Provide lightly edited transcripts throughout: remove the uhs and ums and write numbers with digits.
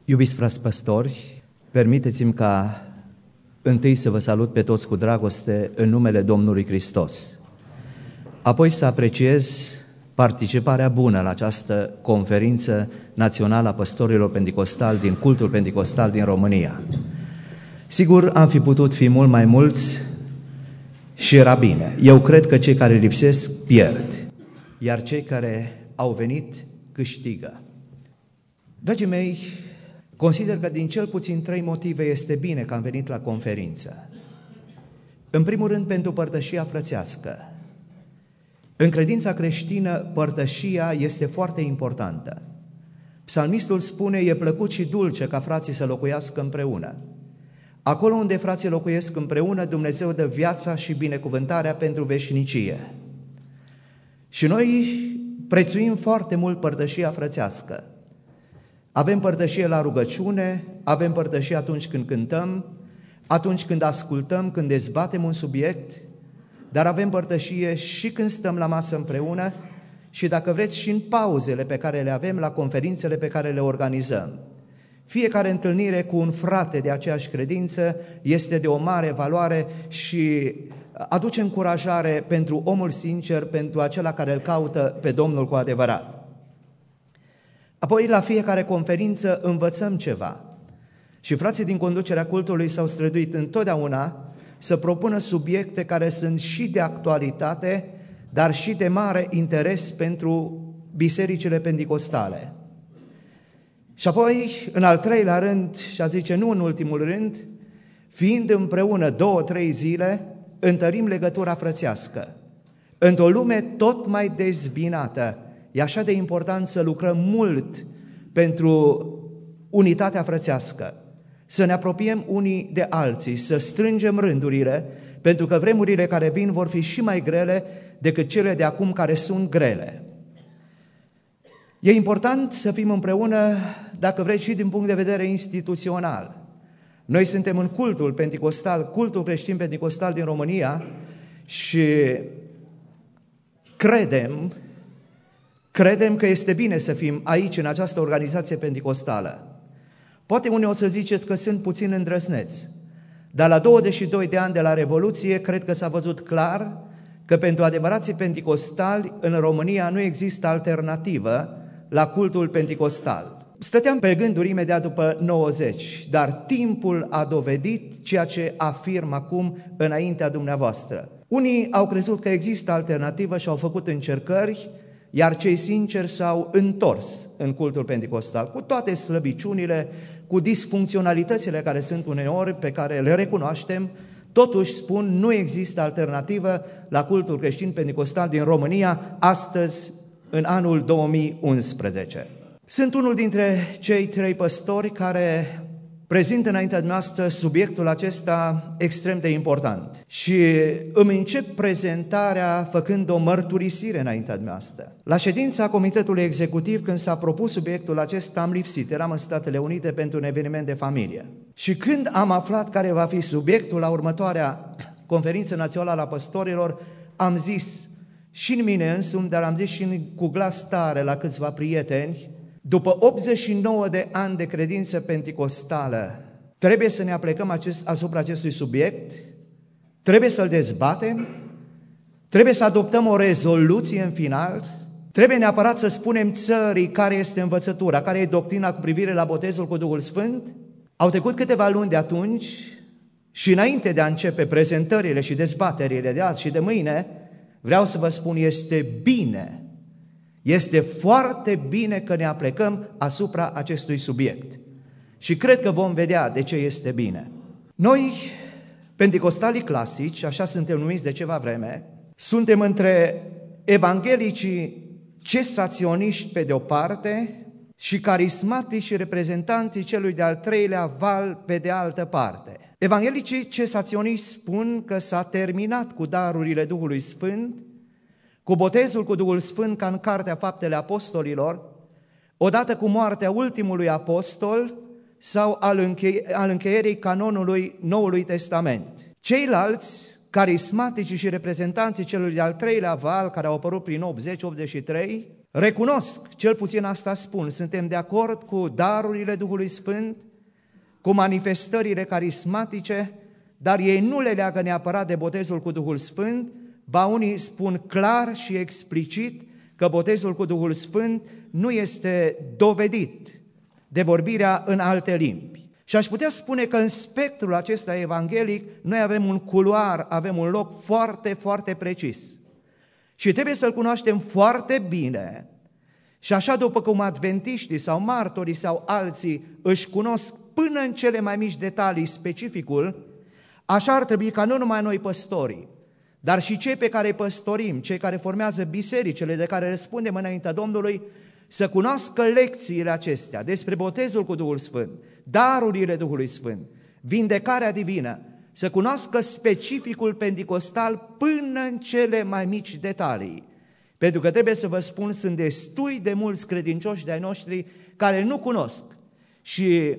Iubiți frați păstori, permiteți-mi ca întâi să vă salut pe toți cu dragoste în numele Domnului Hristos. Apoi să apreciez participarea bună la această conferință națională a păstorilor penticostali din cultul penticostal din România. Sigur, am fi putut fi mult mai mulți și era bine. Eu cred că cei care lipsesc pierd, iar cei care au venit câștigă. Dragii mei, consider că din cel puțin 3 motive este bine că am venit la conferință. În primul rând, pentru părtășia frățească. În credința creștină, părtășia este foarte importantă. Psalmistul spune, e plăcut și dulce ca frații să locuiască împreună. Acolo unde frații locuiesc împreună, Dumnezeu dă viața și binecuvântarea pentru veșnicie. Și noi prețuim foarte mult părtășia frățească. Avem părtășie la rugăciune, avem părtășie atunci când cântăm, atunci când ascultăm, când dezbatem un subiect, dar avem părtășie și când stăm la masă împreună și, dacă vreți, și în pauzele pe care le avem la conferințele pe care le organizăm. Fiecare întâlnire cu un frate de aceeași credință este de o mare valoare și aduce încurajare pentru omul sincer, pentru acela care îl caută pe Domnul cu adevărat. Apoi, la fiecare conferință învățăm ceva. Și frații din conducerea cultului s-au străduit întotdeauna să propună subiecte care sunt și de actualitate, dar și de mare interes pentru bisericile penticostale. Și apoi, în al 3-lea rând, și a zice nu în ultimul rând, fiind împreună 2-3 zile, întărim legătura frățească. Într-o lume tot mai dezbinată, e așa de important să lucrăm mult pentru unitatea frățească, să ne apropiem unii de alții, să strângem rândurile, pentru că vremurile care vin vor fi și mai grele decât cele de acum care sunt grele. E important să fim împreună, dacă vreți, și din punct de vedere instituțional. Noi suntem în cultul penticostal, cultul creștin penticostal din România și credem că este bine să fim aici, în această organizație penticostală. Poate unii o să ziceți că sunt puțin îndrăzneți, dar la 22 de ani de la Revoluție, cred că s-a văzut clar că pentru adevărații penticostali în România nu există alternativă la cultul penticostal. Stăteam pe gânduri imediat după 90, dar timpul a dovedit ceea ce afirm acum înaintea dumneavoastră. Unii au crezut că există alternativă și au făcut încercări, iar cei sinceri s-au întors în cultul penticostal, cu toate slăbiciunile, cu disfuncționalitățile care sunt uneori, pe care le recunoaștem, totuși spun, nu există alternativă la cultul creștin penticostal din România, astăzi, în anul 2011. Sunt unul dintre cei 3 păstori care prezint înaintea noastră subiectul acesta extrem de important. Și îmi încep prezentarea făcând o mărturisire înaintea noastră. La ședința Comitetului Executiv, când s-a propus subiectul acesta, am lipsit. Eram în Statele Unite pentru un eveniment de familie. Și când am aflat care va fi subiectul la următoarea conferință națională a păstorilor, am zis și în mine însumi, dar am zis și cu glas tare la câțiva prieteni, după 89 de ani de credință penticostală, trebuie să ne aplecăm asupra acestui subiect, trebuie să-l dezbatem, trebuie să adoptăm o rezoluție în final, trebuie neapărat să spunem țării care este învățătura, care e doctrina cu privire la botezul cu Duhul Sfânt. Au trecut câteva luni de atunci și înainte de a începe prezentările și dezbaterile de azi și de mâine, vreau să vă spun, este bine. Este foarte bine că ne aplecăm asupra acestui subiect. Și cred că vom vedea de ce este bine. Noi, penticostalii clasici, așa suntem numiți de ceva vreme, suntem între evanghelicii cesaționiști pe de o parte și carismatici și reprezentanții celui de-al 3-lea val pe de altă parte. Evanghelicii cesaționiști spun că s-a terminat cu darurile Duhului Sfânt, cu botezul cu Duhul Sfânt ca în Cartea Faptele Apostolilor, odată cu moartea ultimului apostol sau al încheierii canonului Noului Testament. Ceilalți, carismatici și reprezentanții celui de-al 3-lea val, care au apărut prin 80-83, Recunosc, cel puțin asta spun, suntem de acord cu darurile Duhului Sfânt, cu manifestările carismatice, dar ei nu le leagă neapărat de botezul cu Duhul Sfânt, ba unii spun clar și explicit că botezul cu Duhul Sfânt nu este dovedit de vorbirea în alte limbi. Și aș putea spune că în spectrul acesta evanghelic noi avem un culoar, avem un loc foarte, foarte precis. Și trebuie să-l cunoaștem foarte bine. Și așa după cum adventiștii sau martorii sau alții își cunosc până în cele mai mici detalii specificul, așa ar trebui ca nu numai noi păstorii, dar și cei pe care îi păstorim, cei care formează bisericile de care răspundem înaintea Domnului, să cunoască lecțiile acestea despre botezul cu Duhul Sfânt, darurile Duhului Sfânt, vindecarea divină, să cunoască specificul penticostal până în cele mai mici detalii. Pentru că trebuie să vă spun, sunt destui de mulți credincioși de-ai noștri care nu cunosc și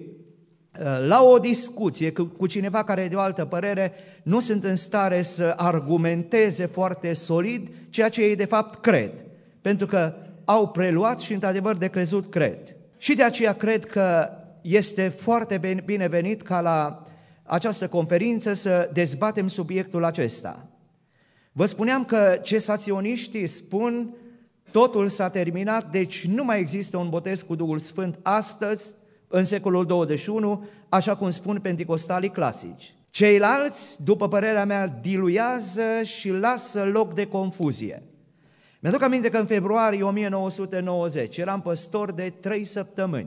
la o discuție cu cineva care e de o altă părere, nu sunt în stare să argumenteze foarte solid ceea ce ei de fapt cred, pentru că au preluat și într-adevăr de crezut cred. Și de aceea cred că este foarte binevenit ca la această conferință să dezbatem subiectul acesta. Vă spuneam că cesaționiștii spun totul s-a terminat, deci nu mai există un botez cu Duhul Sfânt astăzi, în secolul 21, așa cum spun penticostalii clasici. Ceilalți, după părerea mea, diluează și lasă loc de confuzie. Mi-aduc aminte că în februarie 1990 eram păstor de 3 săptămâni.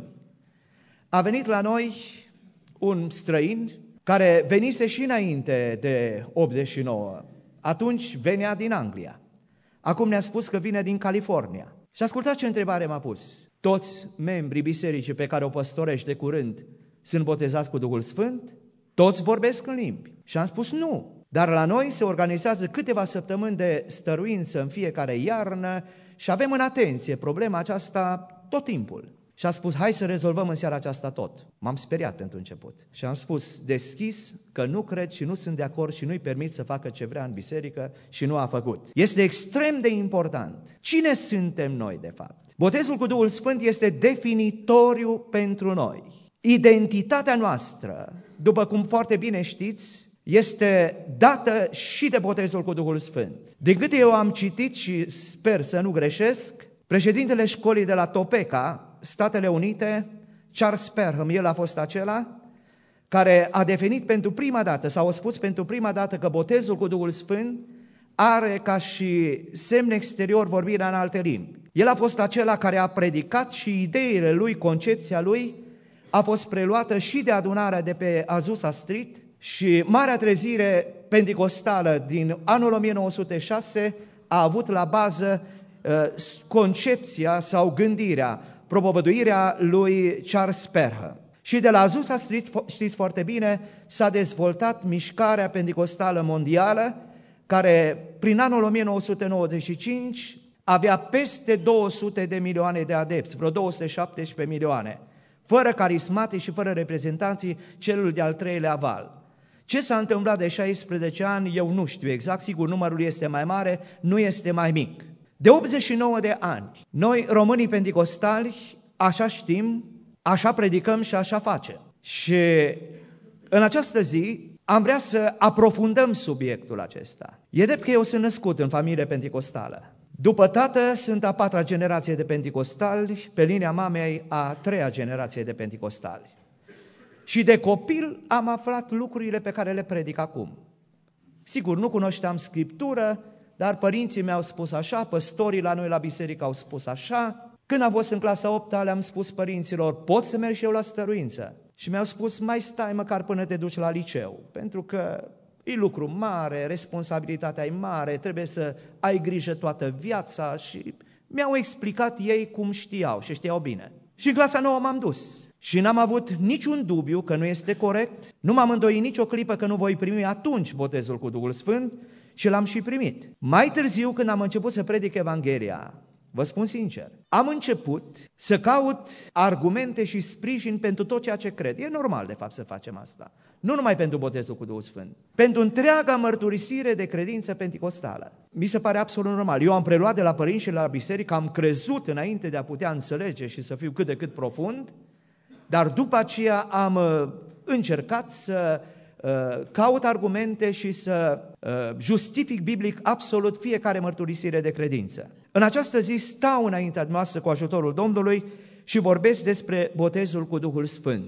A venit la noi un străin care venise și înainte de 89. Atunci venea din Anglia. Acum ne-a spus că vine din California. Și ascultați ce întrebare m-a pus. Toți membrii bisericii pe care o păstorești de curând sunt botezați cu Duhul Sfânt? Toți vorbesc în limbi. Și am spus nu. Dar la noi se organizează câteva săptămâni de stăruință în fiecare iarnă și avem în atenție problema aceasta tot timpul. Și a spus, hai să rezolvăm în seara aceasta tot. M-am speriat pentru început. Și am spus deschis că nu cred și nu sunt de acord și nu-i permit să facă ce vrea în biserică și nu a făcut. Este extrem de important. Cine suntem noi de fapt? Botezul cu Duhul Sfânt este definitoriu pentru noi. Identitatea noastră, după cum foarte bine știți, este dată și de botezul cu Duhul Sfânt. De câte eu am citit și sper să nu greșesc, președintele școlii de la Topeka, Statele Unite, Charles Parham, el a fost acela care a definit pentru prima dată, sau a spus pentru prima dată că botezul cu Duhul Sfânt are ca și semn exterior vorbirea în alte limbi. El a fost acela care a predicat și ideile lui, concepția lui, a fost preluată și de adunarea de pe Azusa Street și Marea Trezire Penticostală din anul 1906 a avut la bază concepția sau gândirea, propovăduirea lui Charles Parham. Și de la Azusa Street, știți foarte bine, s-a dezvoltat mișcarea penticostală mondială, care prin anul 1995 avea peste 200 de milioane de adepți, vreo 217 milioane, fără carismatici și fără reprezentanții celui de-al treilea val. Ce s-a întâmplat de 16 ani, eu nu știu exact, sigur numărul este mai mare, nu este mai mic. De 89 de ani, noi românii penticostali, așa știm, așa predicăm și așa facem. Și în această zi am vrea să aprofundăm subiectul acesta. E drept că eu sunt născut în familie penticostală. După tată sunt a 4-a generație de penticostali, pe linia mamei a 3-a generație de penticostali. Și de copil am aflat lucrurile pe care le predic acum. Sigur, nu cunoșteam Scriptură, dar părinții mi-au spus așa, păstorii la noi la biserică au spus așa. Când am fost în clasa 8-a, le-am spus părinților, pot să merg și eu la stăruință? Și mi-au spus, mai stai măcar până te duci la liceu, pentru că e lucru mare, responsabilitatea e mare, trebuie să ai grijă toată viața și mi-au explicat ei cum știau și știau bine. Și în clasa 9 m-am dus și n-am avut niciun dubiu că nu este corect, nu m-am îndoit nicio clipă că nu voi primi atunci botezul cu Duhul Sfânt și l-am și primit. Mai târziu, când am început să predic Evanghelia, vă spun sincer, am început să caut argumente și sprijin pentru tot ceea ce cred. E normal, de fapt, să facem asta. Nu numai pentru botezul cu Duhul Sfânt, pentru întreaga mărturisire de credință penticostală. Mi se pare absolut normal. Eu am preluat de la părinți și la biserică, am crezut înainte de a putea înțelege și să fiu cât de cât profund, dar după aceea am încercat să caut argumente și să justific biblic absolut fiecare mărturisire de credință. În această zi stau înaintea noastră cu ajutorul Domnului și vorbesc despre botezul cu Duhul Sfânt,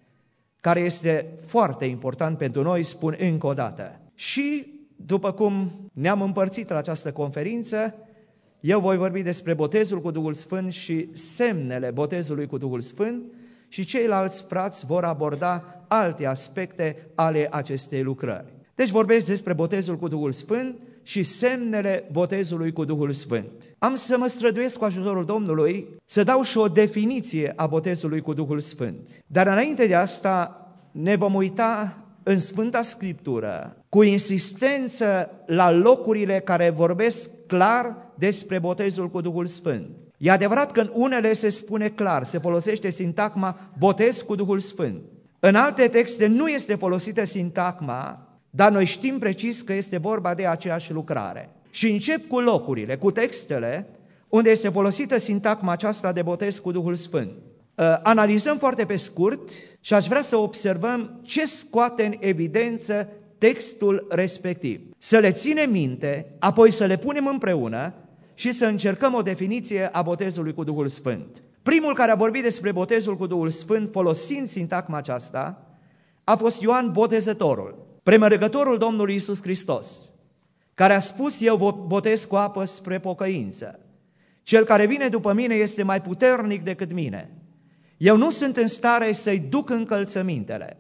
care este foarte important pentru noi, spun încă o dată. Și după cum ne-am împărțit la această conferință, eu voi vorbi despre botezul cu Duhul Sfânt și semnele botezului cu Duhul Sfânt și ceilalți frați vor aborda alte aspecte ale acestei lucrări. Deci vorbesc despre botezul cu Duhul Sfânt și semnele botezului cu Duhul Sfânt. Am să mă străduiesc cu ajutorul Domnului să dau și o definiție a botezului cu Duhul Sfânt. Dar înainte de asta ne vom uita în Sfânta Scriptură cu insistență la locurile care vorbesc clar despre botezul cu Duhul Sfânt. E adevărat că în unele se spune clar, se folosește sintagma botez cu Duhul Sfânt. În alte texte nu este folosită sintagma, dar noi știm precis că este vorba de aceeași lucrare. Și încep cu locurile, cu textele, unde este folosită sintagma aceasta de botez cu Duhul Sfânt. Analizăm foarte pe scurt și aș vrea să observăm ce scoate în evidență textul respectiv. Să le ținem minte, apoi să le punem împreună și să încercăm o definiție a botezului cu Duhul Sfânt. Primul care a vorbit despre botezul cu Duhul Sfânt, folosind sintagma aceasta, a fost Ioan Botezătorul, premergătorul Domnului Iisus Hristos, care a spus: eu vă botez cu apă spre pocăință. Cel care vine după mine este mai puternic decât mine. Eu nu sunt în stare să-i duc încălțămintele.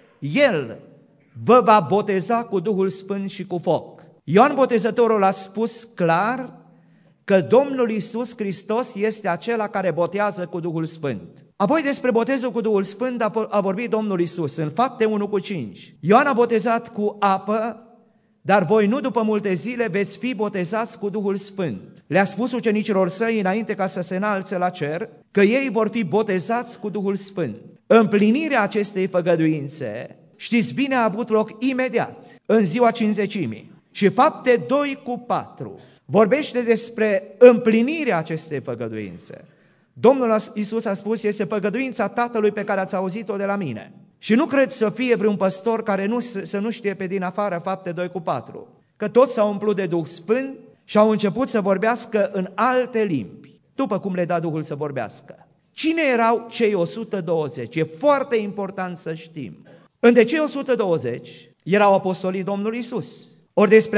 El vă va boteza cu Duhul Sfânt și cu foc. Ioan Botezătorul a spus clar că Domnul Iisus Hristos este acela care botează cu Duhul Sfânt. Apoi despre botezul cu Duhul Sfânt a vorbit Domnul Iisus în Fapte 1:5. Ioan a botezat cu apă, dar voi nu după multe zile veți fi botezați cu Duhul Sfânt. Le-a spus ucenicilor săi înainte ca să se înalțe la cer că ei vor fi botezați cu Duhul Sfânt. Împlinirea acestei făgăduințe, știți bine, a avut loc imediat, în ziua Cincizecimii. Și Fapte 2:4 vorbește despre împlinirea acestei făgăduințe. Domnul Iisus a spus: este făgăduința Tatălui pe care ați auzit-o de la mine. Și nu cred să fie vreun păstor care să nu știe pe din afară Fapte 2:4, că toți s-au umplut de Duh Sfânt și au început să vorbească în alte limbi, după cum le da Duhul să vorbească. Cine erau cei 120? E foarte important să știm. Între cei 120 erau apostolii Domnului Iisus. Ori despre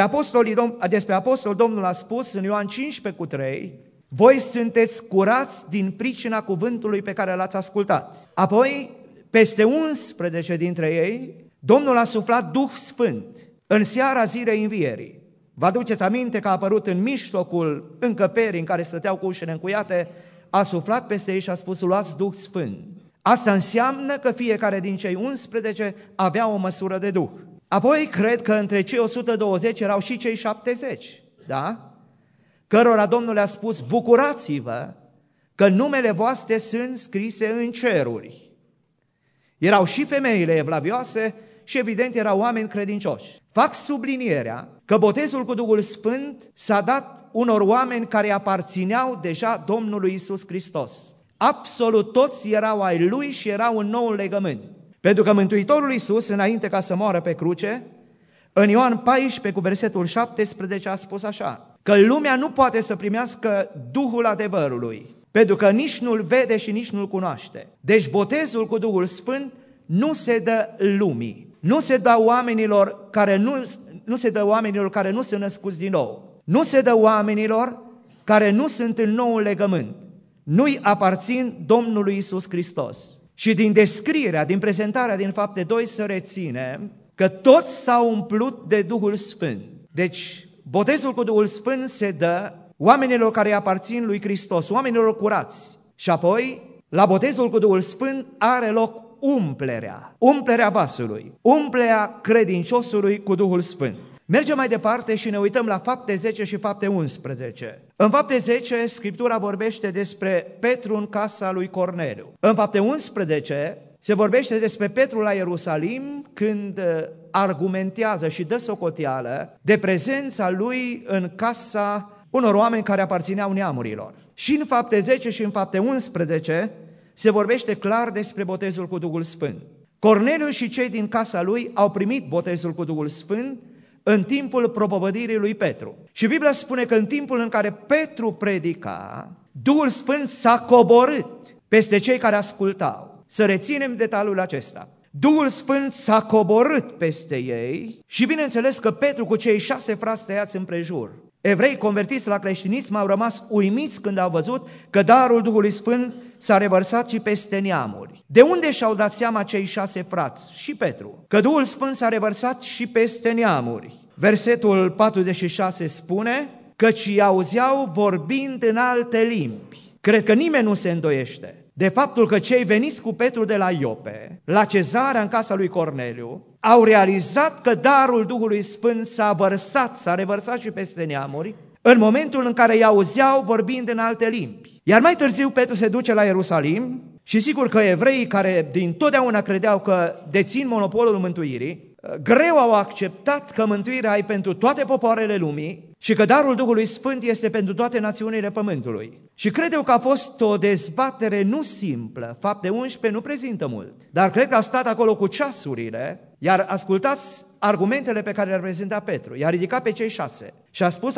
apostol Domnul a spus în Ioan 15:3: voi sunteți curați din pricina cuvântului pe care l-ați ascultat. Apoi, peste 11 dintre ei, Domnul a suflat Duh Sfânt în seara zilei învierii. Vă aduceți aminte că a apărut în mijlocul încăperii în care stăteau cu ușile încuiate, a suflat peste ei și a spus: luați Duh Sfânt. Asta înseamnă că fiecare din cei 11 avea o măsură de Duh. Apoi, cred că între cei 120 erau și cei 70, da? Cărora Domnul le-a spus: bucurați-vă că numele voastre sunt scrise în ceruri. Erau și femeile evlavioase și evident erau oameni credincioși. Fac sublinierea că botezul cu Duhul Sfânt s-a dat unor oameni care aparțineau deja Domnului Iisus Hristos. Absolut toți erau ai Lui și erau în noul legământ. Pentru că Mântuitorul Iisus, înainte ca să moară pe cruce, în Ioan 14:17 a spus așa: că lumea nu poate să primească Duhul adevărului, pentru că nici nu-L vede și nici nu-L cunoaște. Deci botezul cu Duhul Sfânt nu se dă lumii, nu se dă oamenilor care nu sunt născuți din nou, nu se dă oamenilor care nu sunt în noul legământ, nu-i aparțin Domnului Iisus Hristos. Și din descrierea, din prezentarea din Fapte 2 să reținem că toți s-au umplut de Duhul Sfânt. Deci botezul cu Duhul Sfânt se dă oamenilor care aparțin lui Hristos, oamenilor curați. Și apoi, la botezul cu Duhul Sfânt are loc umplerea vasului, umplerea credinciosului cu Duhul Sfânt. Mergem mai departe și ne uităm la Fapte 10 și Fapte 11. În Fapte 10, Scriptura vorbește despre Petru în casa lui Corneliu. În Fapte 11 se vorbește despre Petru la Ierusalim când argumentează și dă socoteală de prezența lui în casa unor oameni care aparțineau neamurilor. Și în Fapte 10 și în Fapte 11 se vorbește clar despre botezul cu Duhul Sfânt. Corneliu și cei din casa lui au primit botezul cu Duhul Sfânt în timpul propovădirii lui Petru. Și Biblia spune că în timpul în care Petru predica, Duhul Sfânt s-a coborât peste cei care ascultau. Să reținem detaliul acesta. Duhul Sfânt s-a coborât peste ei și bineînțeles că Petru cu cei 6 frați tăiați împrejur. Evrei convertiți la creștinism au rămas uimiți când au văzut că darul Duhului Sfânt s-a revărsat și peste neamuri. De unde și-au dat seama cei 6 frați și Petru? Că Duhul Sfânt s-a revărsat și peste neamuri. Versetul 46 spune căci îi auzeau vorbind în alte limbi. Cred că nimeni nu se îndoiește de faptul că cei veniți cu Petru de la Iope, la Cezarea în casa lui Corneliu, au realizat că darul Duhului Sfânt s-a revărsat și peste neamuri, în momentul în care îi auzeau vorbind în alte limbi. Iar mai târziu Petru se duce la Ierusalim și sigur că evreii care din totdeauna credeau că dețin monopolul mântuirii, greu au acceptat că mântuirea e pentru toate popoarele lumii și că darul Duhului Sfânt este pentru toate națiunile pământului. Și cred eu că a fost o dezbatere nu simplă, Fapte 11 nu prezintă mult, dar cred că a stat acolo cu ceasurile, iar ascultați argumentele pe care le-a prezentat Petru. I-a ridicat pe cei 6 și a spus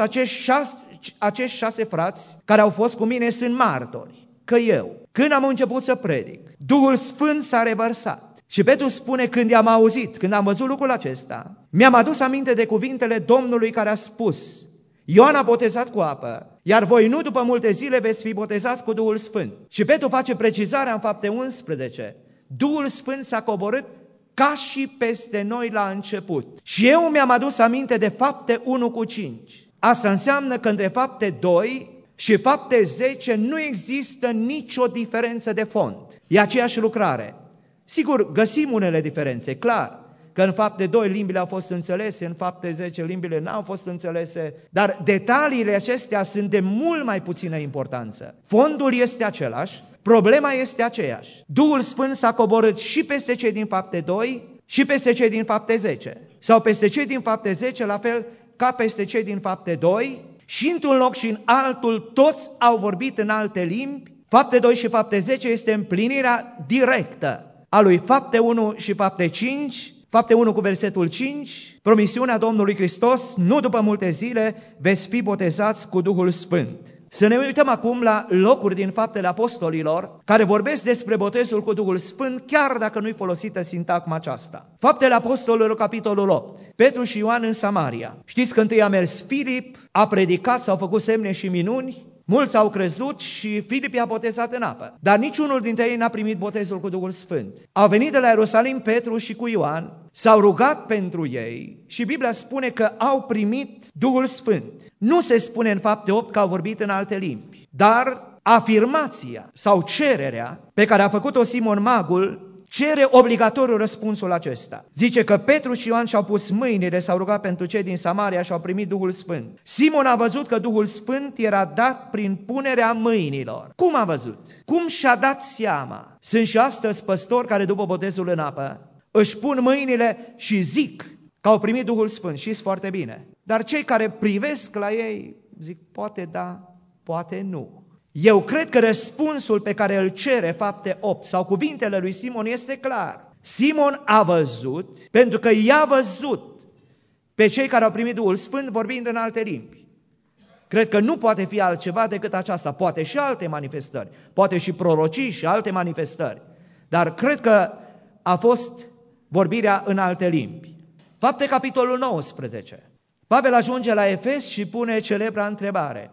acești 6 frați care au fost cu mine sunt martori, că eu, când am început să predic, Duhul Sfânt s-a revărsat. Și Petru spune, când am auzit, când am văzut lucrul acesta, mi-am adus aminte de cuvintele Domnului care a spus, Ioan a botezat cu apă, iar voi nu după multe zile veți fi botezați cu Duhul Sfânt. Și Petru face precizarea în Fapte 11, Duhul Sfânt s-a coborât ca și peste noi la început. Și eu mi-am adus aminte de Fapte 1:5. Asta înseamnă că între Fapte 2 și Fapte 10 nu există nicio diferență de fond. E aceeași lucrare. Sigur, găsim unele diferențe, clar, că în Fapte 2 limbile au fost înțelese, în Fapte 10 limbile n-au fost înțelese, dar detaliile acestea sunt de mult mai puțină importanță. Fondul este același, problema este aceeași. Duhul Sfânt s-a coborât și peste cei din Fapte 2 și peste cei din Fapte 10. Sau peste cei din Fapte 10, la fel ca peste cei din Fapte 2, și într-un loc și în altul toți au vorbit în alte limbi. Fapte 2 și Fapte 10 este împlinirea directă a lui Fapte 1 și Fapte 5, Fapte 1 cu versetul 5, promisiunea Domnului Hristos, nu după multe zile veți fi botezați cu Duhul Sfânt. Să ne uităm acum la locuri din Faptele Apostolilor care vorbesc despre botezul cu Duhul Sfânt, chiar dacă nu-i folosită sintagma aceasta. Faptele Apostolilor, capitolul 8, Petru și Ioan în Samaria. Știți că întâi a mers Filip, a predicat, s-au făcut semne și minuni, mulți au crezut și Filip i-a botezat în apă. Dar niciunul dintre ei n-a primit botezul cu Duhul Sfânt. Au venit de la Ierusalim Petru și cu Ioan, s-au rugat pentru ei și Biblia spune că au primit Duhul Sfânt. Nu se spune în Fapte 8 că au vorbit în alte limbi, dar afirmația sau cererea pe care a făcut-o Simon Magul cere obligatoriu răspunsul acesta. Zice că Petru și Ioan și-au pus mâinile, s-au rugat pentru cei din Samaria și au primit Duhul Sfânt. Simon a văzut că Duhul Sfânt era dat prin punerea mâinilor. Cum a văzut? Cum și-a dat seama? Sunt și astăzi păstori care după botezul în apă își pun mâinile și zic că au primit Duhul Sfânt și foarte bine. Dar cei care privesc la ei zic poate da, poate nu. Eu cred că răspunsul pe care îl cere Fapte 8 sau cuvintele lui Simon este clar. Simon a văzut, pentru că i-a văzut pe cei care au primit Duhul Sfânt vorbind în alte limbi. Cred că nu poate fi altceva decât aceasta, poate și alte manifestări, poate și prorocii și alte manifestări, dar cred că a fost vorbirea în alte limbi. Fapte capitolul 19. Pavel ajunge la Efes și pune celebra întrebare.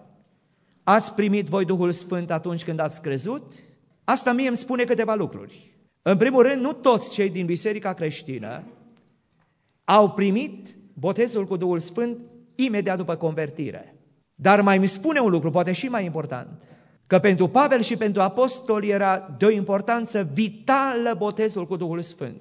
Ați primit voi Duhul Sfânt atunci când ați crezut? Asta mie îmi spune câteva lucruri. În primul rând, nu toți cei din biserica creștină au primit botezul cu Duhul Sfânt imediat după convertire. Dar mai îmi spune un lucru, poate și mai important, că pentru Pavel și pentru apostoli era de o importanță vitală botezul cu Duhul Sfânt.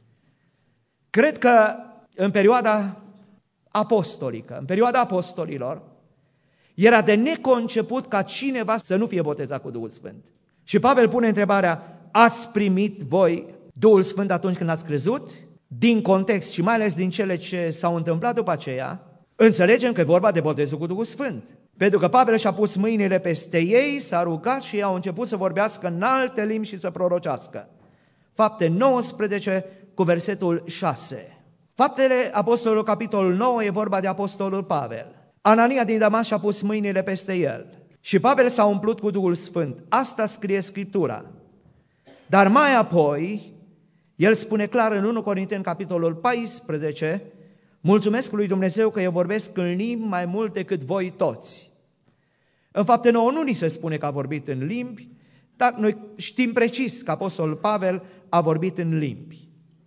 Cred că în perioada apostolică, în perioada apostolilor, Era de neconceput ca cineva să nu fie botezat cu Duhul Sfânt. Și Pavel pune întrebarea, ați primit voi Duhul Sfânt atunci când ați crezut? Din context și mai ales din cele ce s-au întâmplat după aceea, înțelegem că e vorba de botezul cu Duhul Sfânt. Pentru că Pavel și-a pus mâinile peste ei, s-a rugat și ei au început să vorbească în alte limbi și să prorocească. Fapte 19 cu versetul 6. Faptele Apostolului, capitolul 9, e vorba de Apostolul Pavel. Anania din Damas și-a pus mâinile peste el și Pavel s-a umplut cu Duhul Sfânt. Asta scrie Scriptura. Dar mai apoi, el spune clar în 1 Corinteni, capitolul 14, mulțumesc lui Dumnezeu că eu vorbesc în limbi mai mult decât voi toți. În Fapte 9 nu ni se spune că a vorbit în limbi, dar noi știm precis că Apostolul Pavel a vorbit în limbi.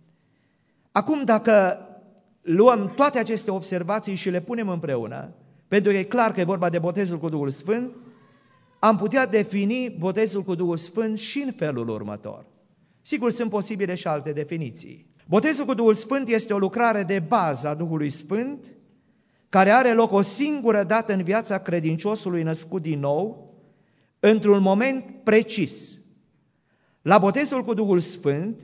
Acum, dacă luăm toate aceste observații și le punem împreună, pentru că e clar că e vorba de botezul cu Duhul Sfânt, am putea defini botezul cu Duhul Sfânt și în felul următor. Sigur, sunt posibile și alte definiții. Botezul cu Duhul Sfânt este o lucrare de bază a Duhului Sfânt, care are loc o singură dată în viața credinciosului născut din nou, într-un moment precis. La botezul cu Duhul Sfânt,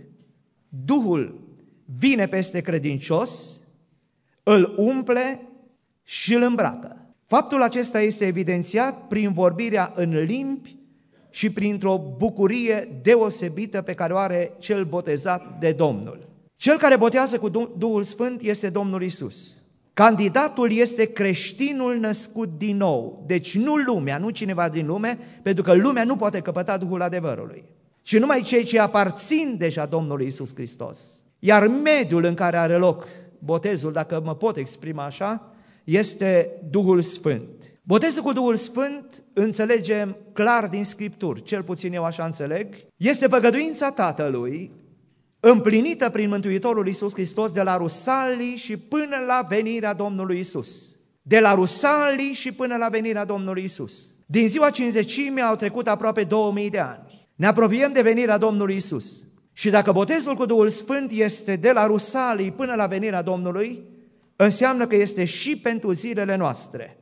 Duhul vine peste credincios, îl umple și îl îmbracă. Faptul acesta este evidențiat prin vorbirea în limbi și printr-o bucurie deosebită pe care o are cel botezat de Domnul. Cel care botează cu Duhul Sfânt este Domnul Iisus. Candidatul este creștinul născut din nou, deci nu lumea, nu cineva din lume, pentru că lumea nu poate căpăta Duhul adevărului, ci numai cei ce aparțin deja Domnului Iisus Hristos. Iar mediul în care are loc botezul, dacă mă pot exprima așa, este Duhul Sfânt. Botezul cu Duhul Sfânt, înțelegem clar din Scripturi, cel puțin eu așa înțeleg, este făgăduința Tatălui, împlinită prin Mântuitorul Iisus Hristos de la Rusalii și până la venirea Domnului Iisus. De la Rusalii și până la venirea Domnului Iisus. Din ziua Cincizecimii au trecut aproape 2000 de ani. Ne apropiem de venirea Domnului Iisus. Și dacă botezul cu Duhul Sfânt este de la Rusalii până la venirea Domnului, înseamnă că este și pentru zilele noastre.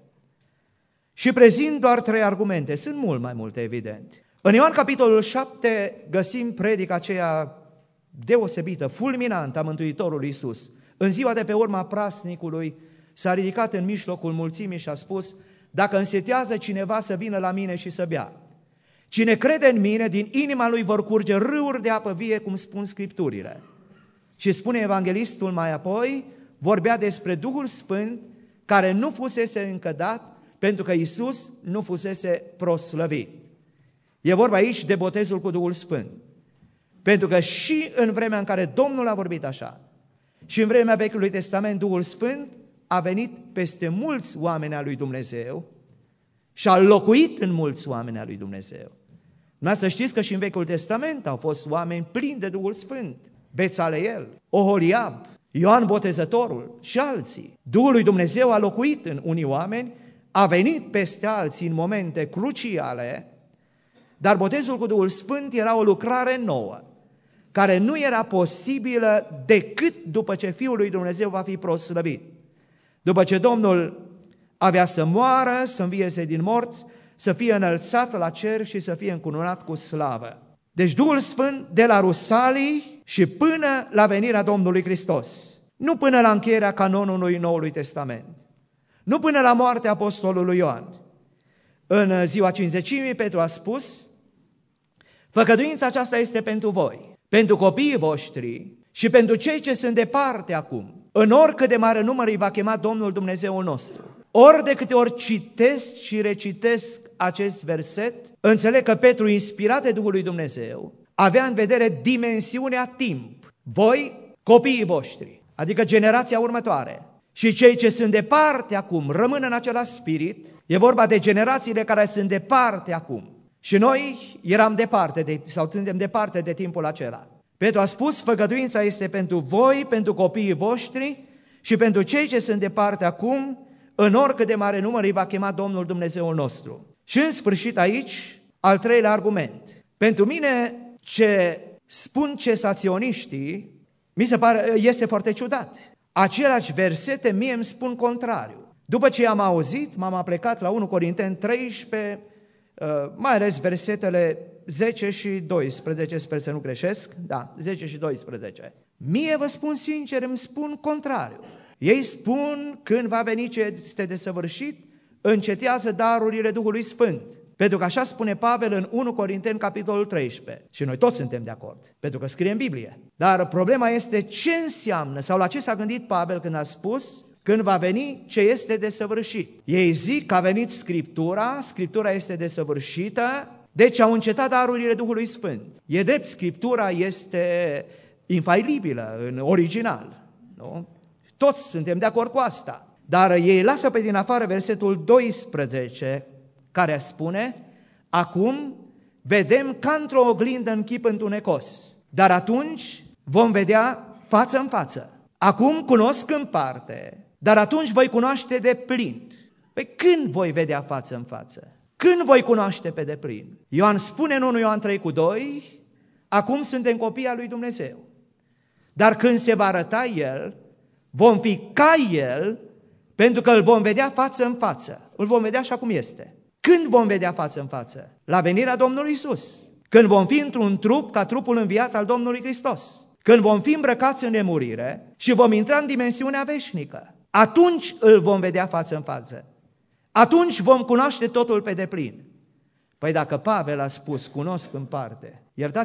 Și prezint doar 3 argumente, sunt mult mai multe, evident. În Ioan capitolul 7 găsim predica aceea deosebită, fulminantă a Mântuitorului Iisus. În ziua de pe urma prasnicului s-a ridicat în mijlocul mulțimii și a spus, dacă însetează cineva să vină la mine și să bea. Cine crede în mine, din inima lui vor curge râuri de apă vie, cum spun Scripturile. Și spune evanghelistul mai apoi, vorbea despre Duhul Sfânt, care nu fusese încă dat, pentru că Iisus nu fusese proslăvit. E vorba aici de botezul cu Duhul Sfânt. Pentru că și în vremea în care Domnul a vorbit așa, și în vremea Vechiului Testament, Duhul Sfânt a venit peste mulți oameni al lui Dumnezeu și a locuit în mulți oameni al lui Dumnezeu. Să știți că și în Vechiul Testament au fost oameni plini de Duhul Sfânt, Bețaleel, Oholiab, Ioan Botezătorul și alții. Duhul lui Dumnezeu a locuit în unii oameni, a venit peste alții în momente cruciale, dar botezul cu Duhul Sfânt era o lucrare nouă, care nu era posibilă decât după ce Fiul lui Dumnezeu va fi proslăvit. După ce Domnul avea să moară, să învieze din morți, să fie înălțat la cer și să fie încununat cu slavă. Deci Duhul Sfânt de la Rusalii și până la venirea Domnului Hristos. Nu până la încheierea canonului Noului Testament. Nu până la moartea apostolului Ioan. În ziua Cincizecimii Petru a spus, făgăduința aceasta este pentru voi, pentru copiii voștri și pentru cei ce sunt departe acum. În oricât de mare număr îi va chema Domnul Dumnezeul nostru. Ori de câte ori citesc și recitesc acest verset, înțeleg că Petru, inspirat de Duhul lui Dumnezeu, avea în vedere dimensiunea timp. Voi, copiii voștri, adică generația următoare, și cei ce sunt departe acum, rămân în același spirit. E vorba de generațiile care sunt departe acum. Și noi eram departe, sau suntem departe de timpul acela. Petru a spus, făgăduința este pentru voi, pentru copiii voștri și pentru cei ce sunt departe acum, în oricât de mare număr îi va chema Domnul Dumnezeul nostru. Și în sfârșit aici, al 3-lea argument. Pentru mine, ce spun cesaționiștii, mi se pare, este foarte ciudat. Aceleași versete mie îmi spun contrariu. După ce am auzit, m-am aplecat la 1 Corinteni 13, mai ales versetele 10 și 12, sper să nu greșesc, da, 10 și 12. Mie, vă spun sincer, îmi spun contrariu. Ei spun, când va veni ce este desăvârșit, încetează darurile Duhului Sfânt. Pentru că așa spune Pavel în 1 Corinteni, capitolul 13. Și noi toți suntem de acord, pentru că scrie în Biblie. Dar problema este ce înseamnă, sau la ce s-a gândit Pavel când a spus, când va veni ce este desăvârșit. Ei zic că a venit Scriptura, Scriptura este desăvârșită, deci au încetat darurile Duhului Sfânt. E drept, Scriptura este infailibilă în original, nu? Toți suntem de acord cu asta. Dar ei lasă pe din afară versetul 12, care spune, acum vedem ca într-o oglindă în chip întunecos, dar atunci vom vedea față în față. Acum cunosc în parte, dar atunci voi cunoaște de plin. Păi când voi vedea față în față? Când voi cunoaște pe deplin? Ioan spune în 1 Ioan 3:2, acum suntem copii al lui Dumnezeu. Dar când se va arăta El, vom fi ca El, pentru că îl vom vedea față în față. Îl vom vedea așa cum este. Când vom vedea față în față? La venirea Domnului Iisus. Când vom fi într-un trup ca trupul înviat al Domnului Hristos. Când vom fi îmbrăcați în nemurire și vom intra în dimensiunea veșnică. Atunci îl vom vedea față în față. Atunci vom cunoaște totul pe deplin. Păi dacă Pavel a spus, cunosc în parte,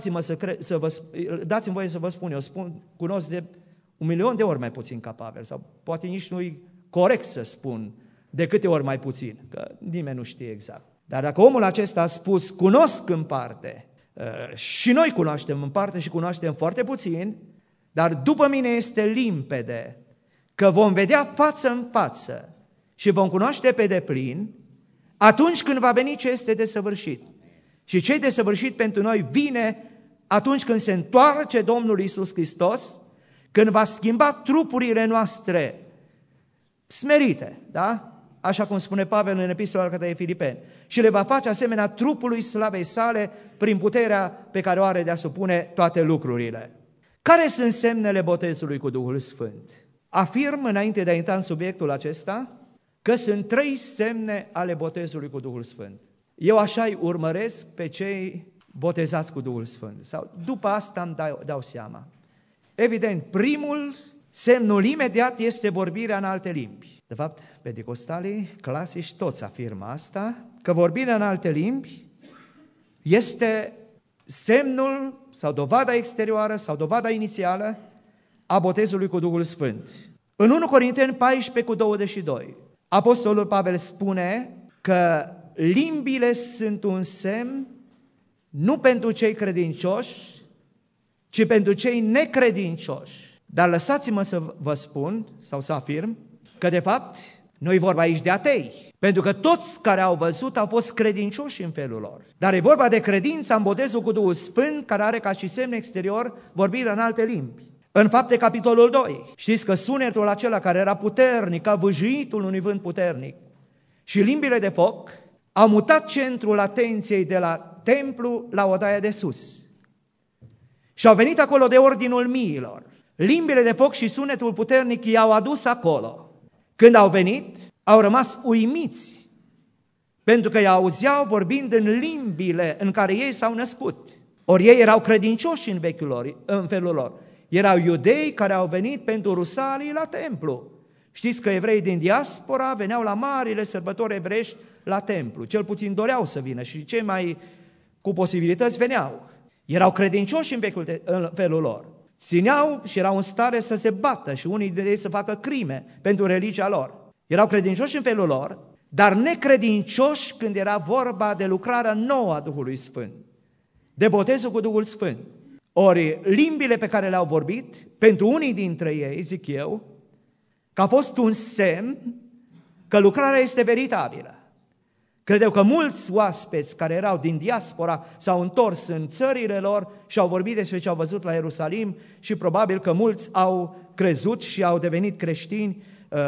dați-mi voie să vă spun, cunosc de 1.000.000 de ori mai puțin ca Pavel, sau poate nici nu-i corect să spun de câte ori mai puțin, că nimeni nu știe exact. Dar dacă omul acesta a spus, cunosc în parte, și noi cunoaștem în parte și cunoaștem foarte puțin, dar după mine este limpede că vom vedea față în față și vom cunoaște pe deplin atunci când va veni ce este desăvârșit. Și ce-i desăvârșit pentru noi vine atunci când se întoarce Domnul Iisus Hristos, când va schimba trupurile noastre smerite, da? Așa cum spune Pavel în Epistola către Filipeni, și le va face asemenea trupului slavei sale prin puterea pe care o are de a supune toate lucrurile. Care sunt semnele botezului cu Duhul Sfânt? Afirm, înainte de a intra în subiectul acesta, că sunt 3 semne ale botezului cu Duhul Sfânt. Eu așa îi urmăresc pe cei botezați cu Duhul Sfânt. Sau după asta îmi dau seama. Evident, primul, semnul imediat, este vorbirea în alte limbi. De fapt, penticostalii clasici toți afirmă asta, că vorbirea în alte limbi este semnul sau dovada exterioară sau dovada inițială a botezului cu Duhul Sfânt. În 1 Corinteni 14:22, Apostolul Pavel spune că limbile sunt un semn nu pentru cei credincioși, ci pentru cei necredincioși. Dar lăsați-mă să vă spun sau să afirm că de fapt nu e vorba aici de atei, pentru că toți care au văzut au fost credincioși în felul lor. Dar e vorba de credința în botezul cu Duhul Sfânt, care are ca și semn exterior vorbirea în alte limbi. În Fapte, capitolul 2, știți că sunetul acela care era puternic, ca vâjuitul unui vânt puternic, și limbile de foc au mutat centrul atenției de la templu la odaia de sus. Și au venit acolo de ordinul miilor. Limbile de foc și sunetul puternic i-au adus acolo. Când au venit, au rămas uimiți, pentru că i-auzeau vorbind în limbile în care ei s-au născut. Ori ei erau credincioși în felul lor. Erau iudei care au venit pentru rusalii la templu. Știți că evreii din diaspora veneau la marile sărbători evreiești la templu. Cel puțin doreau să vină și cei mai cu posibilități veneau. Erau credincioși în felul lor. Țineau și erau în stare să se bată și unii dintre ei să facă crime pentru religia lor. Erau credincioși în felul lor, dar necredincioși când era vorba de lucrarea nouă a Duhului Sfânt, de botezul cu Duhul Sfânt. Ori limbile pe care le-au vorbit, pentru unii dintre ei, zic eu, că a fost un semn că lucrarea este veritabilă. Credeau că mulți oaspeți care erau din diaspora s-au întors în țările lor și au vorbit despre ce au văzut la Ierusalim și probabil că mulți au crezut și au devenit creștini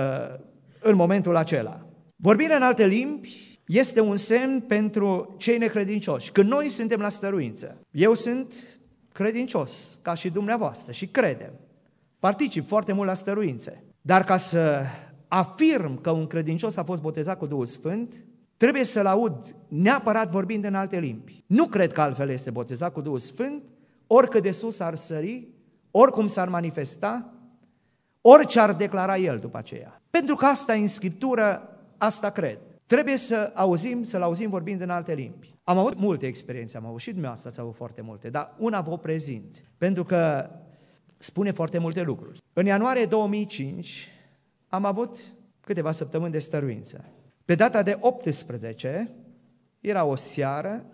în momentul acela. Vorbirea în alte limbi este un semn pentru cei necredincioși. Când noi suntem la stăruință, eu sunt credincios, ca și dumneavoastră, și credem. Particip foarte mult la stăruințe. Dar ca să afirm că un credincios a fost botezat cu Duhul Sfânt, trebuie să-l aud neapărat vorbind în alte limbi. Nu cred că altfel este botezat cu Duhul Sfânt, oricât de sus ar sări, oricum s-ar manifesta, orice ar declara el după aceea. Pentru că asta e în Scriptură, asta cred. Trebuie să-l auzim vorbind în alte limbi. Am avut multe experiențe, am avut și dumneavoastră ați avut foarte multe, dar una vă prezint, pentru că spune foarte multe lucruri. În ianuarie 2005 am avut câteva săptămâni de stăruință. Pe data de 18, era o seară,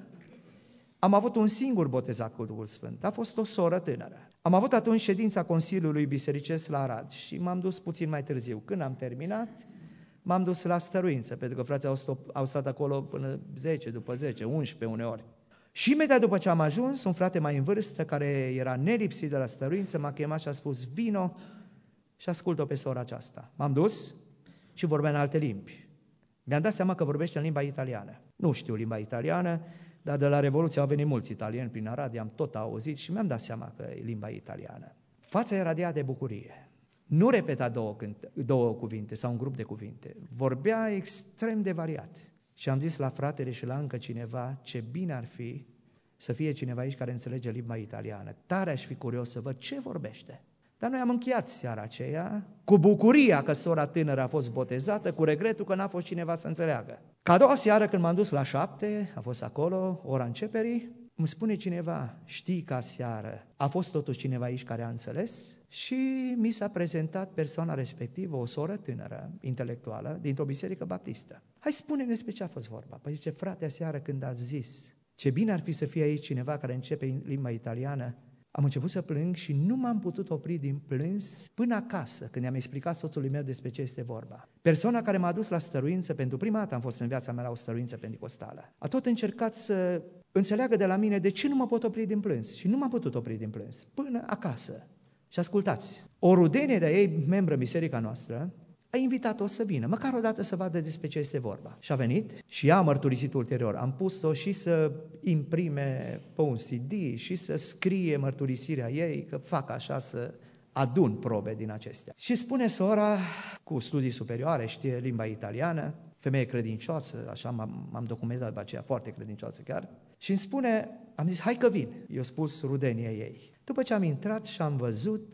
am avut un singur botezat cu Duhul Sfânt. A fost o soră tânără. Am avut atunci ședința Consiliului Bisericesc la Arad și m-am dus puțin mai târziu. Când am terminat, m-am dus la stăruință, pentru că frații au stat acolo până 10, după 10, 11 uneori. Și imediat după ce am ajuns, un frate mai în vârstă, care era nelipsit de la stăruință, m-a chemat și a spus, vino și ascult-o pe sora aceasta. M-am dus și vorbea în alte limbi. Mi-am dat seama că vorbește în limba italiană. Nu știu limba italiană, dar de la Revoluție au venit mulți italieni prin Arad, i-am tot auzit și mi-am dat seama că e limba italiană. Fața era radiată de bucurie. Nu repeta două cuvinte sau un grup de cuvinte. Vorbea extrem de variat. Și am zis la fratele și la încă cineva, ce bine ar fi să fie cineva aici care înțelege limba italiană. Tare aș fi curios să văd ce vorbește. Dar noi am încheiat seara aceea cu bucuria că sora tânără a fost botezată, cu regretul că n-a fost cineva să înțeleagă. Ca a doua seară, când m-am dus la 7, a fost acolo, ora începerii, îmi spune cineva, știi că aseară a fost totuși cineva aici care a înțeles? Și mi s-a prezentat persoana respectivă, o soră tânără, intelectuală, dintr-o biserică baptistă. Hai, spune-ne despre ce a fost vorba. Păi zice, frate, aseară când ați zis, ce bine ar fi să fie aici cineva care începe în limba italiană, am început să plâng și nu m-am putut opri din plâns până acasă, când i-am explicat soțului meu despre ce este vorba. Persoana care m-a dus la stăruință, pentru prima dată am fost în viața mea la o stăruință pentecostală, a tot încercat să înțeleagă de la mine de ce nu mă pot opri din plâns. Și nu m-am putut opri din plâns, până acasă. Și ascultați, o rudenie de ei, membră în biserica noastră, a invitat-o să vină, măcar o dată să vadă despre ce este vorba. Și a venit și ea a mărturisit ulterior. Am pus-o și să imprime pe un CD și să scrie mărturisirea ei, că fac așa să adun probe din acestea. Și spune sora, cu studii superioare, știe limba italiană, femeie credincioasă, așa m-am documentat după aceea, foarte credincioasă chiar, și îmi spune, am zis, hai că vin, i-a spus rudenia ei. După ce am intrat și am văzut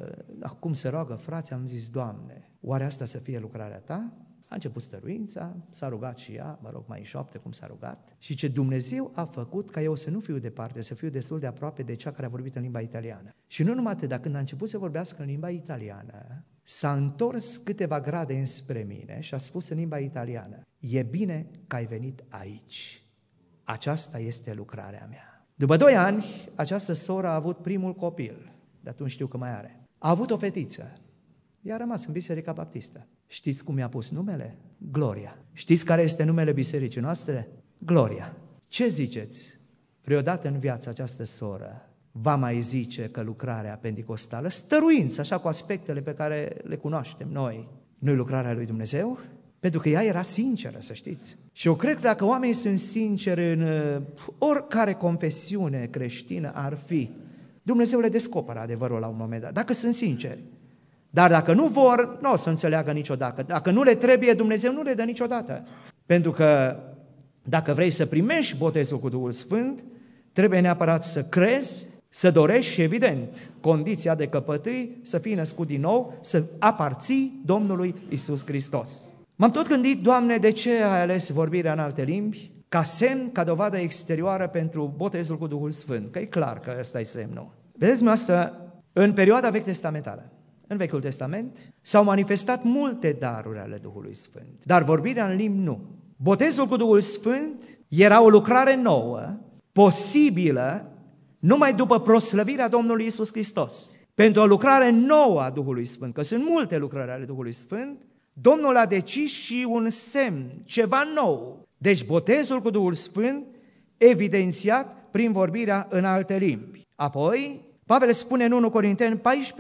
cum se roagă frații, am zis, Doamne, oare asta să fie lucrarea Ta? A început stăruința, s-a rugat și ea, mai în șoapte cum s-a rugat, și ce Dumnezeu a făcut ca eu să nu fiu departe, să fiu destul de aproape de cea care a vorbit în limba italiană. Și nu numai atât, dar când a început să vorbească în limba italiană, s-a întors câteva grade înspre mine și a spus în limba italiană, e bine că ai venit aici, aceasta este lucrarea mea. După 2 ani, această soră a avut primul copil, de atunci știu că mai are. A avut o fetiță, ea a rămas în Biserica Baptistă. Știți cum i-a pus numele? Gloria. Știți care este numele bisericii noastre? Gloria. Ce ziceți? Vreodată în viața această soră va mai zice că lucrarea pentecostală, stăruință, așa cu aspectele pe care le cunoaștem noi, nu-i lucrarea lui Dumnezeu? Pentru că ea era sinceră, să știți. Și eu cred că dacă oamenii sunt sinceri în oricare confesiune creștină ar fi, Dumnezeu le descoperă adevărul la un moment dat, dacă sunt sinceri. Dar dacă nu vor, nu o să înțeleagă niciodată. Dacă nu le trebuie, Dumnezeu nu le dă niciodată. Pentru că dacă vrei să primești botezul cu Duhul Sfânt, trebuie neapărat să crezi, să dorești și, evident, condiția de căpătâi, să fii născut din nou, să aparții Domnului Iisus Hristos. M-am tot gândit, Doamne, de ce ai ales vorbirea în alte limbi? Ca semn, ca dovadă exterioară pentru botezul cu Duhul Sfânt, că e clar că ăsta e semnul. Vedeți dumneavoastră, în perioada vechi testamentară, în Vechiul Testament, s-au manifestat multe daruri ale Duhului Sfânt, dar vorbirea în limbi nu. Botezul cu Duhul Sfânt era o lucrare nouă, posibilă, numai după proslăvirea Domnului Iisus Hristos. Pentru o lucrare nouă a Duhului Sfânt, că sunt multe lucrări ale Duhului Sfânt, Domnul a decis și un semn, ceva nou. Deci botezul cu Duhul Sfânt evidențiat prin vorbirea în alte limbi. Apoi, Pavel spune în 1 Corinteni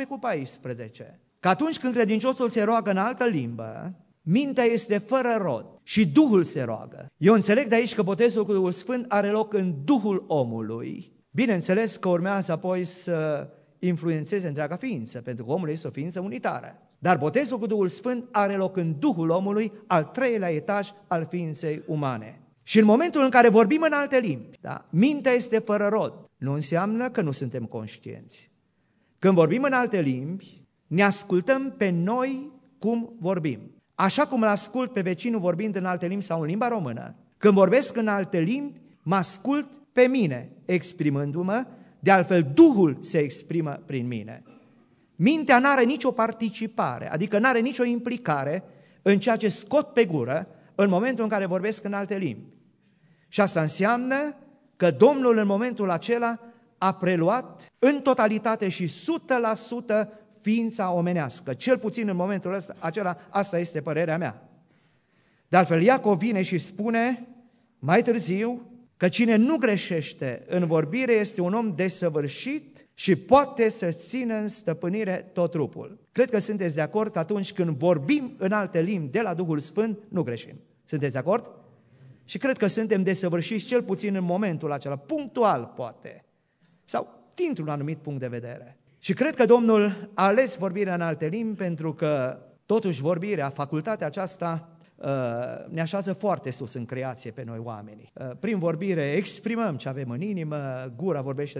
14:14 că atunci când credinciosul se roagă în altă limbă, mintea este fără rod și Duhul se roagă. Eu înțeleg de aici că botezul cu Duhul Sfânt are loc în Duhul omului. Bineînțeles că urmează apoi să influențeze întreaga ființă, pentru că omul este o ființă unitară. Dar botezul cu Duhul Sfânt are loc în Duhul omului, al treilea etaj al ființei umane. Și în momentul în care vorbim în alte limbi, da, mintea este fără rod, nu înseamnă că nu suntem conștienți. Când vorbim în alte limbi, ne ascultăm pe noi cum vorbim. Așa cum îl ascult pe vecinul vorbind în alte limbi sau în limba română, când vorbesc în alte limbi, mă ascult pe mine exprimându-mă, de altfel Duhul se exprimă prin mine. Mintea n-are nicio participare, adică n-are nicio implicare în ceea ce scot pe gură în momentul în care vorbesc în alte limbi. Și asta înseamnă că Domnul în momentul acela a preluat în totalitate și 100% ființa omenească. Cel puțin în momentul acela, asta este părerea mea. De altfel, Iacov vine și spune mai târziu că cine nu greșește în vorbire este un om desăvârșit și poate să țină în stăpânire tot trupul. Cred că sunteți de acord că atunci când vorbim în alte limbi de la Duhul Sfânt, nu greșim. Sunteți de acord? Și cred că suntem desăvârșiți cel puțin în momentul acela, punctual poate, sau dintr-un anumit punct de vedere. Și cred că Domnul a ales vorbirea în alte limbi pentru că totuși vorbirea, facultatea aceasta, ne așează foarte sus în creație pe noi oamenii. Prin vorbire exprimăm ce avem în inimă, gura vorbește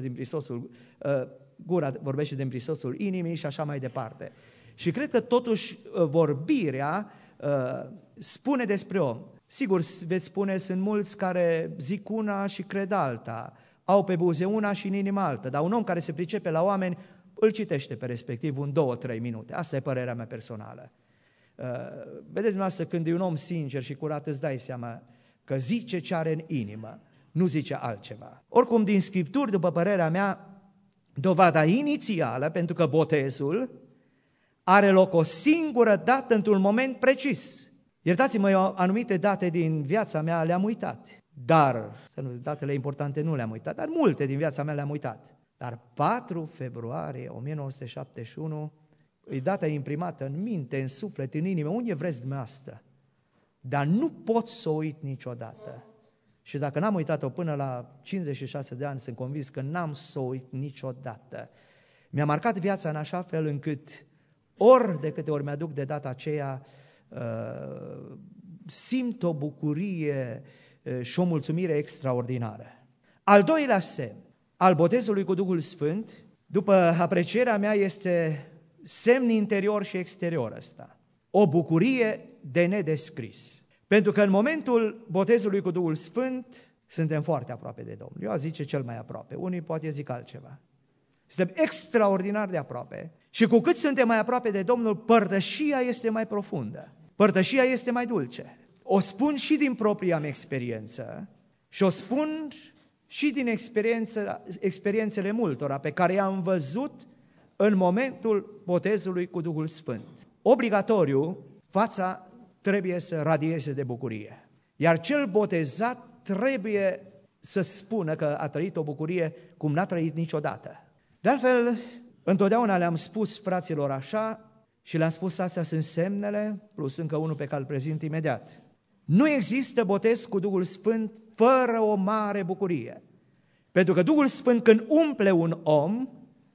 din prisosul inimii și așa mai departe. Și cred că totuși vorbirea spune despre om. Sigur, veți spune, sunt mulți care zic una și cred alta, au pe buze una și în inimă alta, dar un om care se pricepe la oameni îl citește pe respectiv un 2-3 minute. Asta e părerea mea personală. Vedeți dumneavoastră, când e un om sincer și curat, îți dai seama că zice ce are în inimă, nu zice altceva. Oricum, din Scripturi, după părerea mea, dovada inițială, pentru că botezul are loc o singură dată într-un moment precis. Iertați-mă, eu anumite date din viața mea le-am uitat, dar, datele importante nu le-am uitat, dar multe din viața mea le-am uitat. Dar 4 februarie 1971 e data imprimată în minte, în suflet, în inimă, unde vreți dumneavoastră, dar nu pot să o uit niciodată. Și dacă n-am uitat-o până la 56 de ani, sunt convins că n-am să o uit niciodată. Mi-a marcat viața în așa fel încât ori de câte ori mi-aduc de data aceea, simt o bucurie și o mulțumire extraordinară. Al doilea semn al botezului cu Duhul Sfânt, după aprecierea mea, este semn interior și exterior ăsta. O bucurie de nedescris. Pentru că în momentul botezului cu Duhul Sfânt suntem foarte aproape de Domnul. Eu aș zice cel mai aproape. Unii poate zic altceva. Suntem extraordinar de aproape și cu cât suntem mai aproape de Domnul, părtășia este mai profundă. Părtășia este mai dulce. O spun și din propria mea experiență și o spun și din experiențele multora pe care i-am văzut în momentul botezului cu Duhul Sfânt. Obligatoriu, fața trebuie să radieze de bucurie. Iar cel botezat trebuie să spună că a trăit o bucurie cum n-a trăit niciodată. De altfel, întotdeauna le-am spus fraților așa și le-am spus astea sunt semnele, plus încă unul pe care îl prezint imediat. Nu există botez cu Duhul Sfânt fără o mare bucurie. Pentru că Duhul Sfânt când umple un om,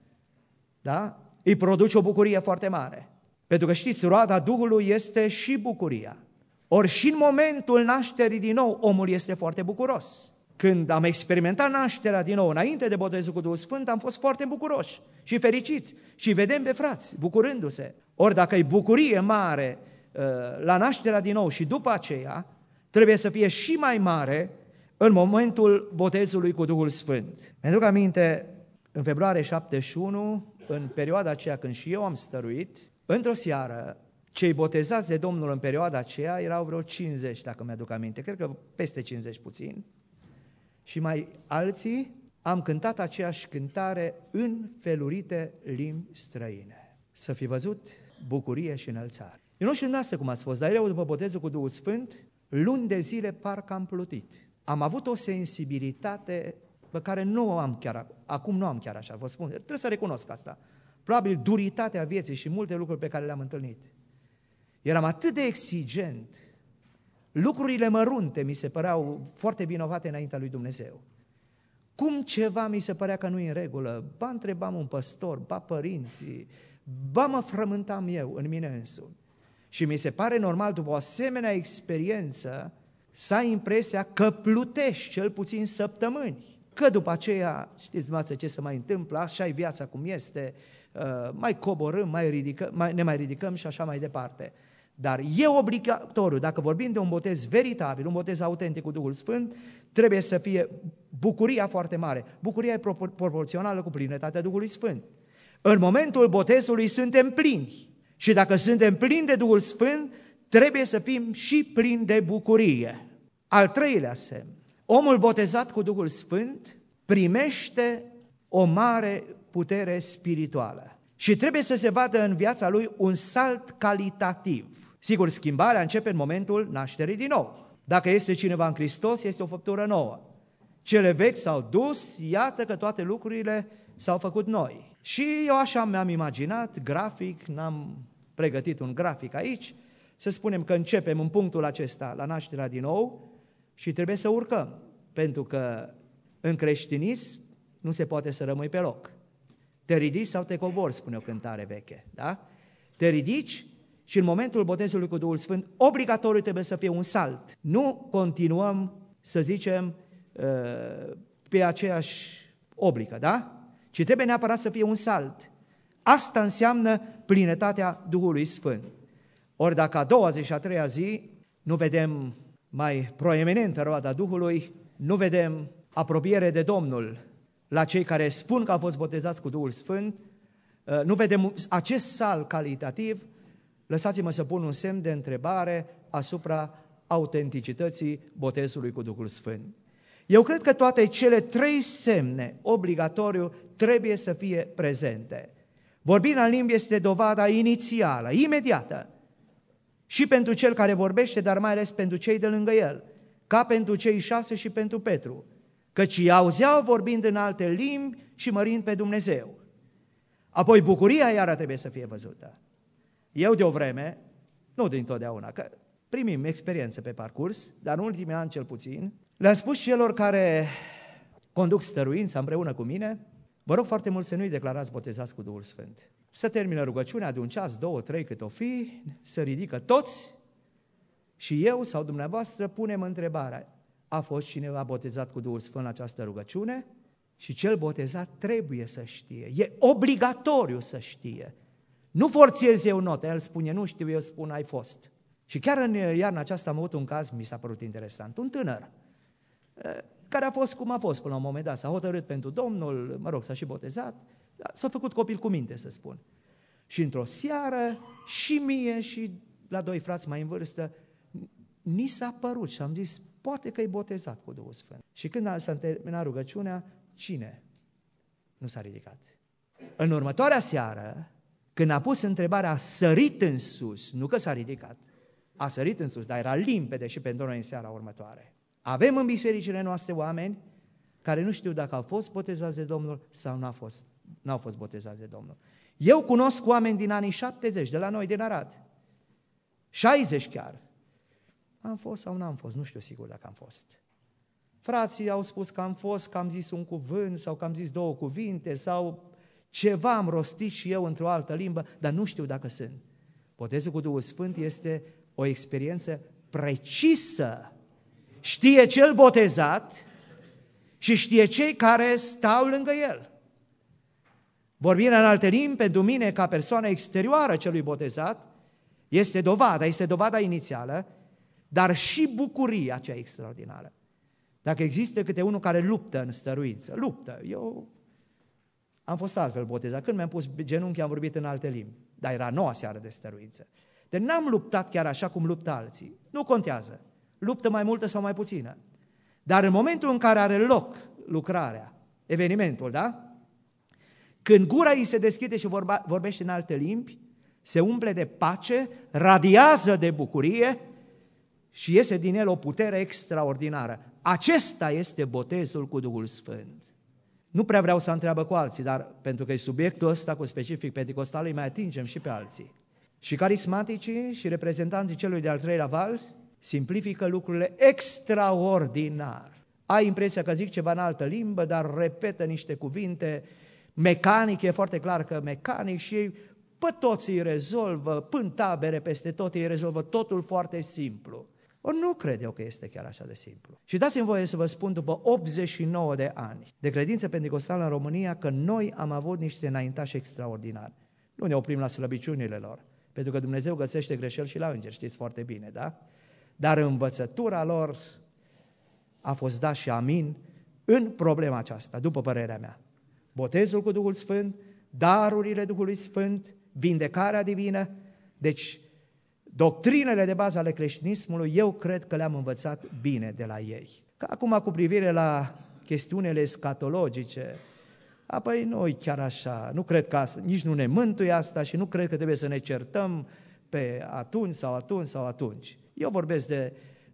da, îi produce o bucurie foarte mare. Pentru că știți, roada Duhului este și bucuria. Ori și în momentul nașterii din nou, omul este foarte bucuros. Când am experimentat nașterea din nou, înainte de botezul cu Duhul Sfânt, am fost foarte bucuroși și fericiți. Și vedem pe frați bucurându-se. Ori dacă e bucurie mare la nașterea din nou și după aceea, trebuie să fie și mai mare în momentul botezului cu Duhul Sfânt. Mi-aduc aminte, în februarie 71, în perioada aceea când și eu am stăruit, într-o seară, cei botezați de Domnul în perioada aceea erau vreo 50, dacă mi-aduc aminte, cred că peste 50 puțin, și mai alții am cântat aceeași cântare în felurite limbi străine. Să fi văzut bucurie și înălțare. Eu nu știu dumneavoastră cum ați fost, dar eu după botezul cu Duhul Sfânt, luni de zile parcă am plutit. Am avut o sensibilitate pe care acum nu am chiar așa, vă spun, trebuie să recunosc asta. Probabil duritatea vieții și multe lucruri pe care le-am întâlnit. Eram atât de exigent, lucrurile mărunte mi se păreau foarte vinovate înaintea lui Dumnezeu. cum ceva mi se părea că nu e în regulă. Ba întrebam un păstor, ba părinții, ba mă frământam eu în mine însumi. Și mi se pare normal, după o asemenea experiență, să ai impresia că plutești cel puțin săptămâni. Că după aceea, știți dumneavoastră ce se mai întâmplă, așa e viața cum este, mai coborâm, ne mai ridicăm și așa mai departe. Dar e obligatoriu, dacă vorbim de un botez veritabil, un botez autentic cu Duhul Sfânt, trebuie să fie bucuria foarte mare. Bucuria e proporțională cu plinătatea Duhului Sfânt. În momentul botezului suntem plini. Și dacă suntem plini de Duhul Sfânt, trebuie să fim și plini de bucurie. Al treilea semn. Omul botezat cu Duhul Sfânt primește o mare putere spirituală. Și trebuie să se vadă în viața lui un salt calitativ. Sigur, schimbarea începe în momentul nașterii din nou. Dacă este cineva în Hristos, este o făptură nouă. Cele vechi s-au dus, iată că toate lucrurile s-au făcut noi. Și eu așa mi-am imaginat, grafic, n-am pregătit un grafic aici, să spunem că începem în punctul acesta, la nașterea din nou, și trebuie să urcăm, pentru că în creștinism nu se poate să rămâi pe loc. Te ridici sau te cobori, spune o cântare veche, da? Te ridici și în momentul botezului cu Duhul Sfânt, obligatoriu trebuie să fie un salt. Nu continuăm, să zicem, pe aceeași oblică, da? Ci trebuie neapărat să fie un salt. Asta înseamnă plinătatea Duhului Sfânt. Ori dacă a doua zi și a treia zi nu vedem mai proeminentă roada Duhului, nu vedem apropiere de Domnul la cei care spun că au fost botezați cu Duhul Sfânt, nu vedem acest salt calitativ, lăsați-mă să pun un semn de întrebare asupra autenticității botezului cu Duhul Sfânt. Eu cred că toate cele trei semne obligatoriu trebuie să fie prezente. Vorbirea în limbi este dovada inițială, imediată, și pentru cel care vorbește, dar mai ales pentru cei de lângă el, ca pentru cei 6 și pentru Petru, căci îi auzeau vorbind în alte limbi și mărind pe Dumnezeu. Apoi bucuria iară trebuie să fie văzută. Eu de o vreme, nu dintotdeauna, că primim experiență pe parcurs, dar în ultimii ani cel puțin, le-am spus celor care conduc stăruința împreună cu mine, vă rog foarte mult să nu-i declarați botezați cu Duhul Sfânt. Să termină rugăciunea de un ceas, 2, 3 cât o fi, să ridică toți și eu sau dumneavoastră punem întrebarea: a fost cineva botezat cu Duhul Sfânt la această rugăciune? Și cel botezat trebuie să știe, e obligatoriu să știe. Nu forțez eu notă, el spune nu știu, eu spun ai fost. Și chiar în iarna aceasta am avut un caz, mi s-a părut interesant, un tânăr care a fost cum a fost până la un moment dat, s-a hotărât pentru Domnul, s-a și botezat, s-a făcut copil cu minte, să spun. Și într-o seară, și mie și la 2 frați mai în vârstă, ni s-a părut și am zis, poate că e botezat cu Duhul Sfânt. Și când s-a terminat rugăciunea, cine nu s-a ridicat? În următoarea seară, când a pus întrebarea, a sărit în sus, nu că s-a ridicat, a sărit în sus, dar era limpede și pentru noi în seara următoare. Avem în bisericile noastre oameni care nu știu dacă au fost botezați de Domnul sau n-au fost botezați de Domnul. Eu cunosc oameni din anii 70, de la noi din Arad, 60 chiar. Am fost sau n-am fost, nu știu sigur dacă am fost. Frații au spus că am fost, că am zis un cuvânt sau că am zis 2 cuvinte sau ceva am rostit și eu într-o altă limbă, dar nu știu dacă sunt. Botezul cu Duhul Sfânt este o experiență precisă. Știe cel botezat și știe cei care stau lângă el. Vorbirea în alte limbi, pentru mine, ca persoană exterioară celui botezat, este dovada inițială, dar și bucuria cea extraordinară. Dacă există câte unul care luptă în stăruință, luptă. Eu am fost altfel botezat. Când mi-am pus genunchi, am vorbit în alte limbi, dar era noua seară de stăruință. Deci n-am luptat chiar așa cum luptă alții. Nu contează. Luptă mai multă sau mai puțină. Dar în momentul în care are loc lucrarea, evenimentul, da? Când gura îi se deschide și vorbește în alte limbi, se umple de pace, radiază de bucurie și iese din el o putere extraordinară. Acesta este botezul cu Duhul Sfânt. Nu prea vreau să întreabă cu alții, dar pentru că e subiectul ăsta cu specific penticostal, îi mai atingem și pe alții. Și carismaticii și reprezentanții celui de-al treilea val simplifică lucrurile extraordinar. ai impresia că zic ceva în altă limbă, dar repetă niște cuvinte mecanic, e foarte clar că mecanic și ei pe toți îi rezolvă, până tabere peste tot, îi rezolvă totul foarte simplu. Ori nu cred eu că este chiar așa de simplu. Și dați-mi voie să vă spun, după 89 de ani de credință pentecostală în România, că noi am avut niște înaintași extraordinari. Nu ne oprim la slăbiciunile lor, pentru că Dumnezeu găsește greșeli și la îngeri, știți foarte bine, da? Dar învățătura lor a fost da și amin în problema aceasta, după părerea mea. Botezul cu Duhul Sfânt, darurile Duhului Sfânt, vindecarea divină, deci doctrinele de bază ale creștinismului, eu cred că le-am învățat bine de la ei. Că acum cu privire la chestiunile escatologice, apoi nu chiar așa, nu cred că asta, nici nu ne mântuie asta și nu cred că trebuie să ne certăm pe atunci sau atunci sau atunci. Eu vorbesc de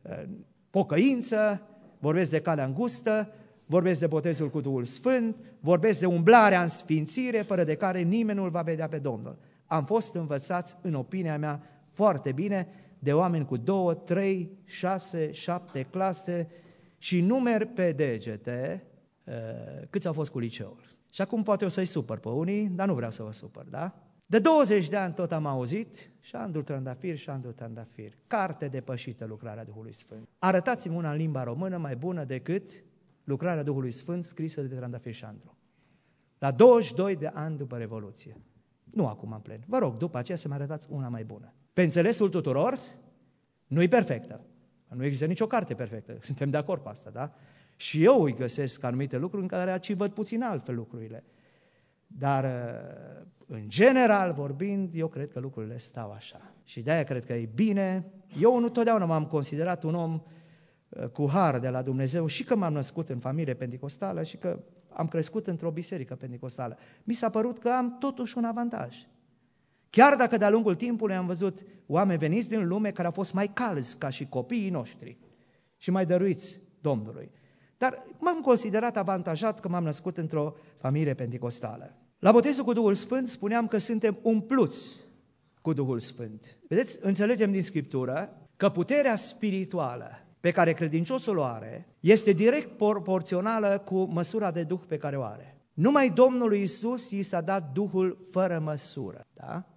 pocăință, vorbesc de calea îngustă, vorbesc de botezul cu Duhul Sfânt, vorbesc de umblarea în sfințire, fără de care nimeni nu-L va vedea pe Domnul. Am fost învățați, în opinia mea, foarte bine de oameni cu 2, 3, 6, 7 clase și numeri pe degete câți au fost cu liceul. Și acum poate o să-i supăr pe unii, dar nu vreau să vă supăr, da? De 20 de ani tot am auzit, Șandru Trandafir, carte depășită lucrarea Duhului Sfânt. Arătați-mi una în limba română mai bună decât lucrarea Duhului Sfânt scrisă de Trandafir Șandru. La 22 de ani după Revoluție. Nu acum în plen. Vă rog, după aceea să-mi arătați una mai bună. Pe înțelesul tuturor, nu-i perfectă. Nu există nicio carte perfectă. Suntem de acord pe asta, da? Și eu îi găsesc anumite lucruri în care aici văd puțin altfel lucrurile. Dar, în general vorbind, eu cred că lucrurile stau așa. Și de-aia cred că e bine. Eu nu totdeauna m-am considerat un om cu har de la Dumnezeu și că m-am născut în familie pentecostală și că am crescut într-o biserică pentecostală. Mi s-a părut că am totuși un avantaj. Chiar dacă de-a lungul timpului am văzut oameni veniți din lume care au fost mai calzi ca și copiii noștri și mai dăruiți Domnului. Dar m-am considerat avantajat că m-am născut într-o familie pentecostală. La botezul cu Duhul Sfânt spuneam că suntem umpluți cu Duhul Sfânt. Vedeți, înțelegem din Scriptură că puterea spirituală pe care credinciosul o are este direct proporțională cu măsura de Duh pe care o are. Numai Domnului Iisus i s-a dat Duhul fără măsură. Da?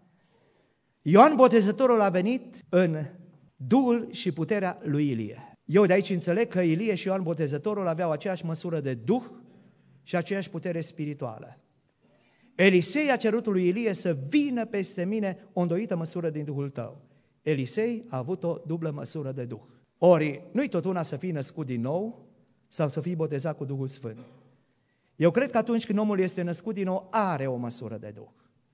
Ioan Botezătorul a venit în Duhul și puterea lui Ilie. Eu de aici înțeleg că Ilie și Ioan Botezătorul aveau aceeași măsură de Duh și aceeași putere spirituală. Elisei a cerut lui Ilie să vină peste mine o îndoită măsură din Duhul tău. Elisei a avut o dublă măsură de Duh. Ori nu-i tot una să fii născut din nou sau să fii botezat cu Duhul Sfânt. Eu cred că atunci când omul este născut din nou, are o măsură de Duh.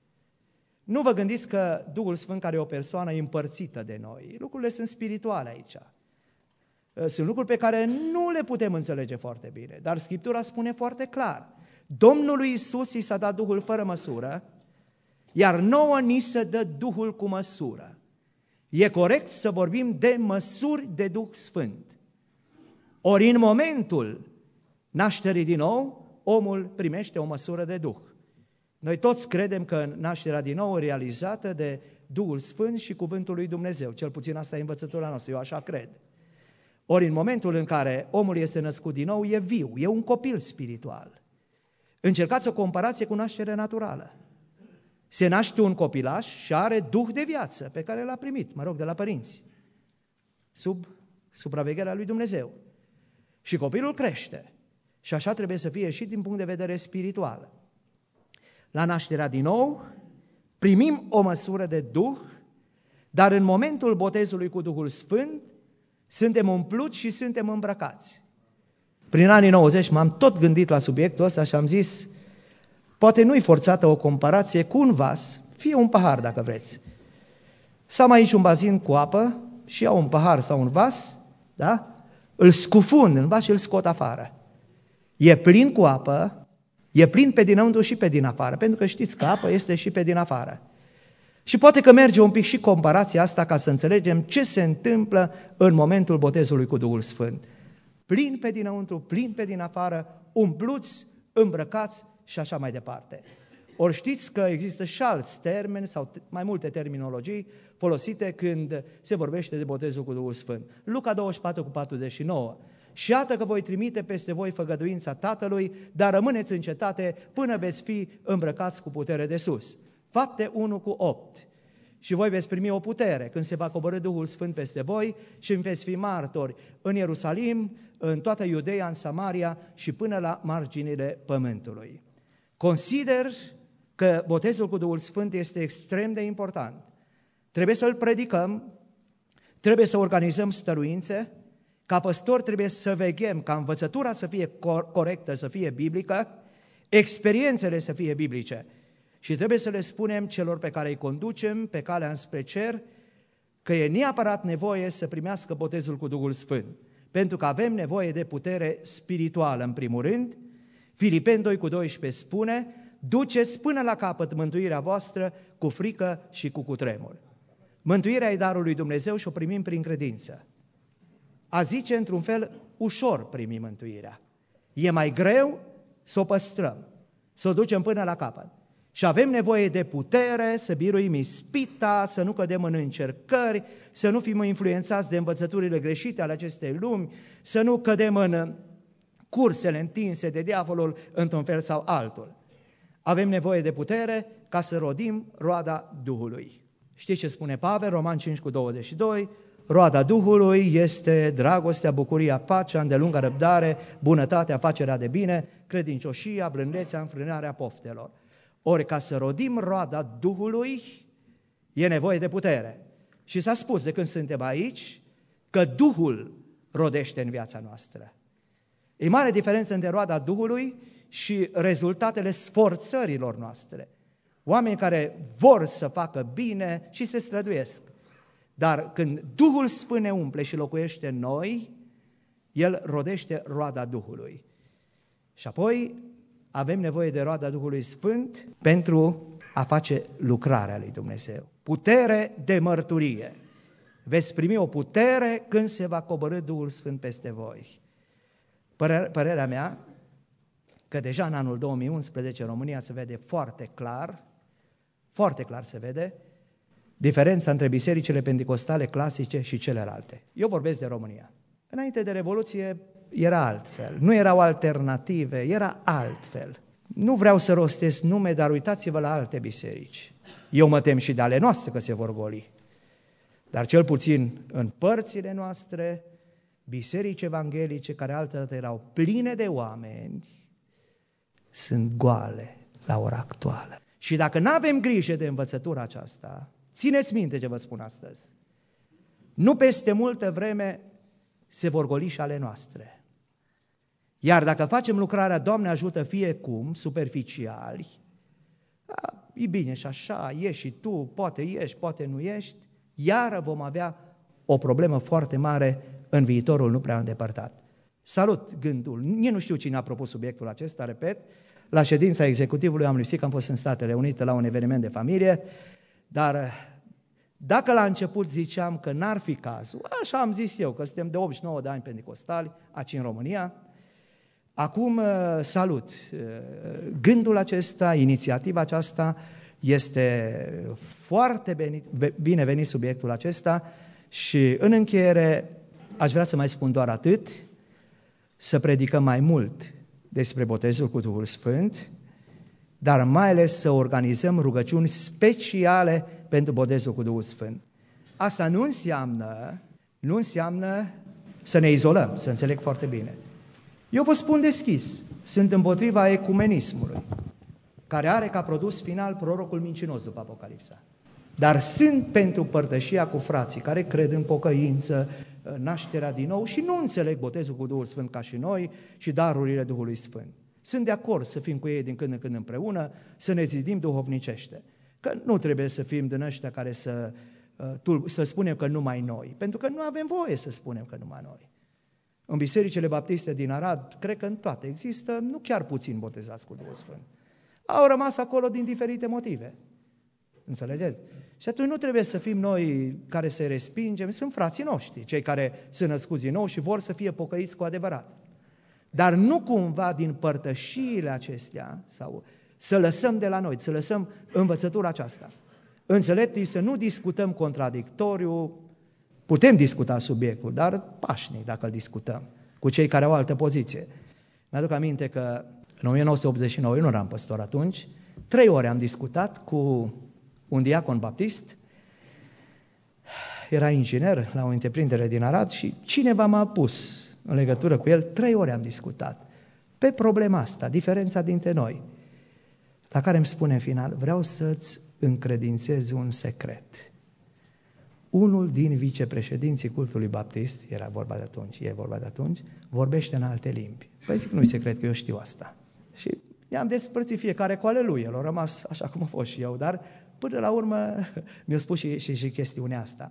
Nu vă gândiți că Duhul Sfânt, care e o persoană împărțită de noi, lucrurile sunt spirituale aici. Sunt lucruri pe care nu le putem înțelege foarte bine, dar Scriptura spune foarte clar. Domnului Iisus i s-a dat Duhul fără măsură, iar nouă ni se dă Duhul cu măsură. E corect să vorbim de măsuri de Duh Sfânt. Ori în momentul nașterii din nou, omul primește o măsură de Duh. Noi toți credem că nașterea din nou e realizată de Duhul Sfânt și Cuvântul lui Dumnezeu. Cel puțin asta e învățătura noastră, eu așa cred. Ori în momentul în care omul este născut din nou, e viu, e un copil spiritual. Încercați o comparație cu nașterea naturală. Se naște un copilaș și are Duh de viață pe care l-a primit, de la părinți, sub supravegherea lui Dumnezeu. Și copilul crește. Și așa trebuie să fie și din punct de vedere spiritual. La nașterea din nou, primim o măsură de Duh, dar în momentul botezului cu Duhul Sfânt, suntem umpluți și suntem îmbrăcați. Prin anii 90 m-am tot gândit la subiectul ăsta și am zis, poate nu-i forțată o comparație cu un vas, fie un pahar dacă vreți. Să am aici un bazin cu apă și iau un pahar sau un vas, da? Îl scufund în vas și îl scot afară. E plin cu apă, e plin pe dinăuntru și pe din afară, pentru că știți că apă este și pe din afară. Și poate că merge un pic și comparația asta ca să înțelegem ce se întâmplă în momentul botezului cu Duhul Sfânt. Plin pe dinăuntru, plin pe din afară, umpluți, îmbrăcați și așa mai departe. Ori știți că există și alți termeni sau mai multe terminologii folosite când se vorbește de botezul cu Duhul Sfânt. Luca 24:49. Și iată că voi trimite peste voi făgăduința Tatălui, dar rămâneți în cetate până veți fi îmbrăcați cu putere de sus. Fapte 1:8. Și voi veți primi o putere când se va coborî Duhul Sfânt peste voi și îmi veți fi martori în Ierusalim, în toată Iudeea, în Samaria și până la marginile pământului. Consider că botezul cu Duhul Sfânt este extrem de important. Trebuie să-l predicăm, trebuie să organizăm stăruințe, ca păstori trebuie să veghem ca învățătura să fie corectă, să fie biblică, experiențele să fie biblice. Și trebuie să le spunem celor pe care îi conducem pe calea înspre cer că e neapărat nevoie să primească botezul cu Duhul Sfânt, pentru că avem nevoie de putere spirituală în primul rând. Filipeni 2:12 spune: duceți până la capăt mântuirea voastră cu frică și cu cutremur. Mântuirea e darul lui Dumnezeu și o primim prin credință. A zice, într-un fel, ușor primim mântuirea. E mai greu să o păstrăm, să o ducem până la capăt. Și avem nevoie de putere să biruim ispita, să nu cădem în încercări, să nu fim influențați de învățăturile greșite ale acestei lumi, să nu cădem în cursele întinse de diavolul într-un fel sau altul. Avem nevoie de putere ca să rodim roada Duhului. Știți ce spune Pavel, Romani 5:22? Roada Duhului este dragostea, bucuria, pacea, îndelungă răbdare, bunătatea, facerea de bine, credincioșia, blândețea, înfrânarea poftelor. Ori ca să rodim roada Duhului e nevoie de putere. Și s-a spus de când suntem aici că Duhul rodește în viața noastră. E mare diferență între roada Duhului și rezultatele sforțărilor noastre. Oameni care vor să facă bine și se străduiesc. Dar când Duhul Sfânt ne umple și locuiește în noi, El rodește roada Duhului. Și apoi avem nevoie de roada Duhului Sfânt pentru a face lucrarea lui Dumnezeu. Putere de mărturie. Veți primi o putere când se va coborî Duhul Sfânt peste voi. Părerea mea că deja în anul 2011 în România se vede foarte clar se vede diferența între bisericile penticostale clasice și celelalte. Eu vorbesc de România. Înainte de Revoluție era altfel, nu erau alternative, era altfel. Nu vreau să rostesc nume, dar uitați-vă la alte biserici. Eu mă tem și de ale noastre că se vor goli. Dar cel puțin în părțile noastre, biserici evanghelice care altădată erau pline de oameni, sunt goale la ora actuală. Și dacă nu avem grijă de învățătura aceasta, țineți minte ce vă spun astăzi, nu peste multă vreme se vor goli și ale noastre. Iar dacă facem lucrarea, Doamne ajută fiecum, superficiali, e bine și așa, ieși și tu, poate ești, poate nu ești, iară vom avea o problemă foarte mare în viitorul nu prea îndepărtat. Salut gândul, nici nu știu cine a propus subiectul acesta, repet, la ședința executivului am lipsit că am fost în Statele Unite la un eveniment de familie, dar dacă la început ziceam că n-ar fi cazul, așa am zis eu, că suntem de 89 de ani penticostali, aici în România, acum salut gândul acesta, inițiativa aceasta, este foarte binevenit subiectul acesta și în încheiere aș vrea să mai spun doar atât, să predicăm mai mult despre botezul cu Duhul Sfânt, dar mai ales să organizăm rugăciuni speciale pentru botezul cu Duhul Sfânt. Asta nu înseamnă să ne izolăm, să înțeleg foarte bine. Eu vă spun deschis, sunt împotriva ecumenismului, care are ca produs final prorocul mincinos după Apocalipsa. Dar sunt pentru părtășia cu frații care cred în pocăință, nașterea din nou și nu înțeleg botezul cu Duhul Sfânt ca și noi și darurile Duhului Sfânt. Sunt de acord să fim cu ei din când în când împreună, să ne zidim duhovnicește. Că nu trebuie să fim din ăștia care să spunem că numai noi, pentru că nu avem voie să spunem că numai noi. În bisericile baptiste din Arad, cred că în toate există, nu chiar puțin botezați cu Duhul Sfânt. Au rămas acolo din diferite motive. Înțelegeți? Și atunci nu trebuie să fim noi care să respingem, sunt frații noștri, cei care sunt născuți din nou și vor să fie pocăiți cu adevărat. Dar nu cumva din părtășiile acestea, sau să lăsăm de la noi, să lăsăm învățătura aceasta. Înțelept să nu discutăm contradictoriu, putem discuta subiectul, dar pașnic dacă îl discutăm. cu cei care au altă poziție. Mi-aduc aminte că în 1989, eu nu eram păstor atunci, 3 ore am discutat cu un diacon baptist, era inginer la o întreprindere din Arad și cineva m-a pus în legătură cu el, 3 ore am discutat pe problema asta, diferența dintre noi, la care îmi spune în final, vreau să-ți încredințez un secret. Unul din vicepreședinții cultului baptist, e vorba de atunci, vorbește în alte limbi. Păi zic, nu-i secret că eu știu asta. Și i-am despărțit fiecare cu ale lui, el a rămas așa cum a fost și eu, dar până la urmă mi-a spus și chestiunea asta.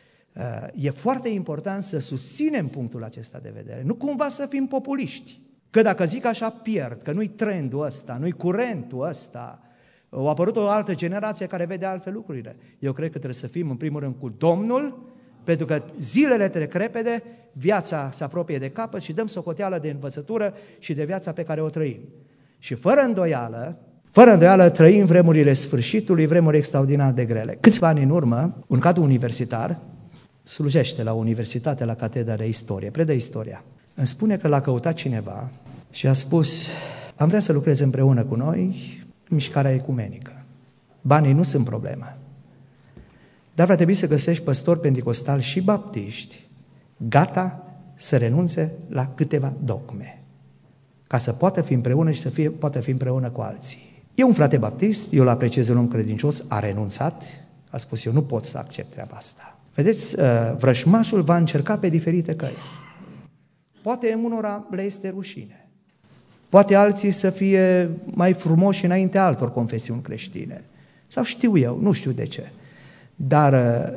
E foarte important să susținem punctul acesta de vedere, nu cumva să fim populiști, că dacă zic așa pierd, că nu-i trendul ăsta, nu-i curentul ăsta, a apărut o altă generație care vede altfel lucrurile. Eu cred că trebuie să fim în primul rând cu Domnul, pentru că zilele trec repede, viața se apropie de capăt și dăm socoteală de învățătură și de viața pe care o trăim. Și fără îndoială trăim vremurile sfârșitului, vremuri extraordinar de grele. Câțiva ani în urmă, un cadru universitar slujește la universitate, la catedra de istorie, predă istoria. Îmi spune că l-a căutat cineva și a spus, am vrea să lucrezi împreună cu noi în mișcarea ecumenică. Banii nu sunt problemă, dar va trebui să găsești păstori penticostali și baptiști gata să renunțe la câteva dogme, ca să poată fi împreună și să poată fi împreună cu alții. E un frate baptist, eu îl apreciez, un om credincios, a renunțat, a spus, eu nu pot să accept treaba asta. Vedeți, vrăjmașul va încerca pe diferite căi. Poate unora le este rușine. Poate alții să fie mai frumoși înaintea altor confesiuni creștine. Sau știu eu, nu știu de ce. Dar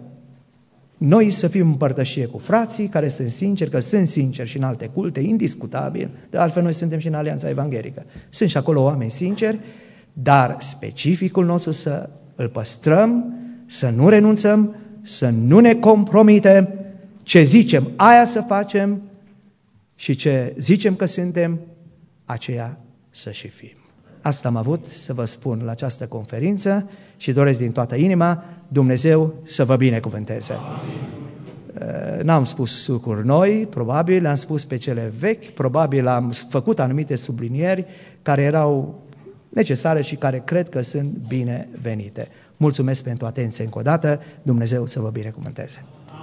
noi să fim în împărtășie cu frații care sunt sinceri, că sunt sinceri și în alte culte, indiscutabil, de altfel noi suntem și în Alianța Evanghelică. Sunt și acolo oameni sinceri, dar specificul nostru să îl păstrăm, să nu renunțăm, să nu ne compromitem, ce zicem aia să facem și ce zicem că suntem, aceea să și fim. Asta am avut să vă spun la această conferință și doresc din toată inima Dumnezeu să vă binecuvânteze. N-am spus lucruri noi, probabil, le-am spus pe cele vechi, probabil am făcut anumite sublinieri care erau necesare și care cred că sunt binevenite. Mulțumesc pentru atenție încă o dată, Dumnezeu să vă binecuvânteze.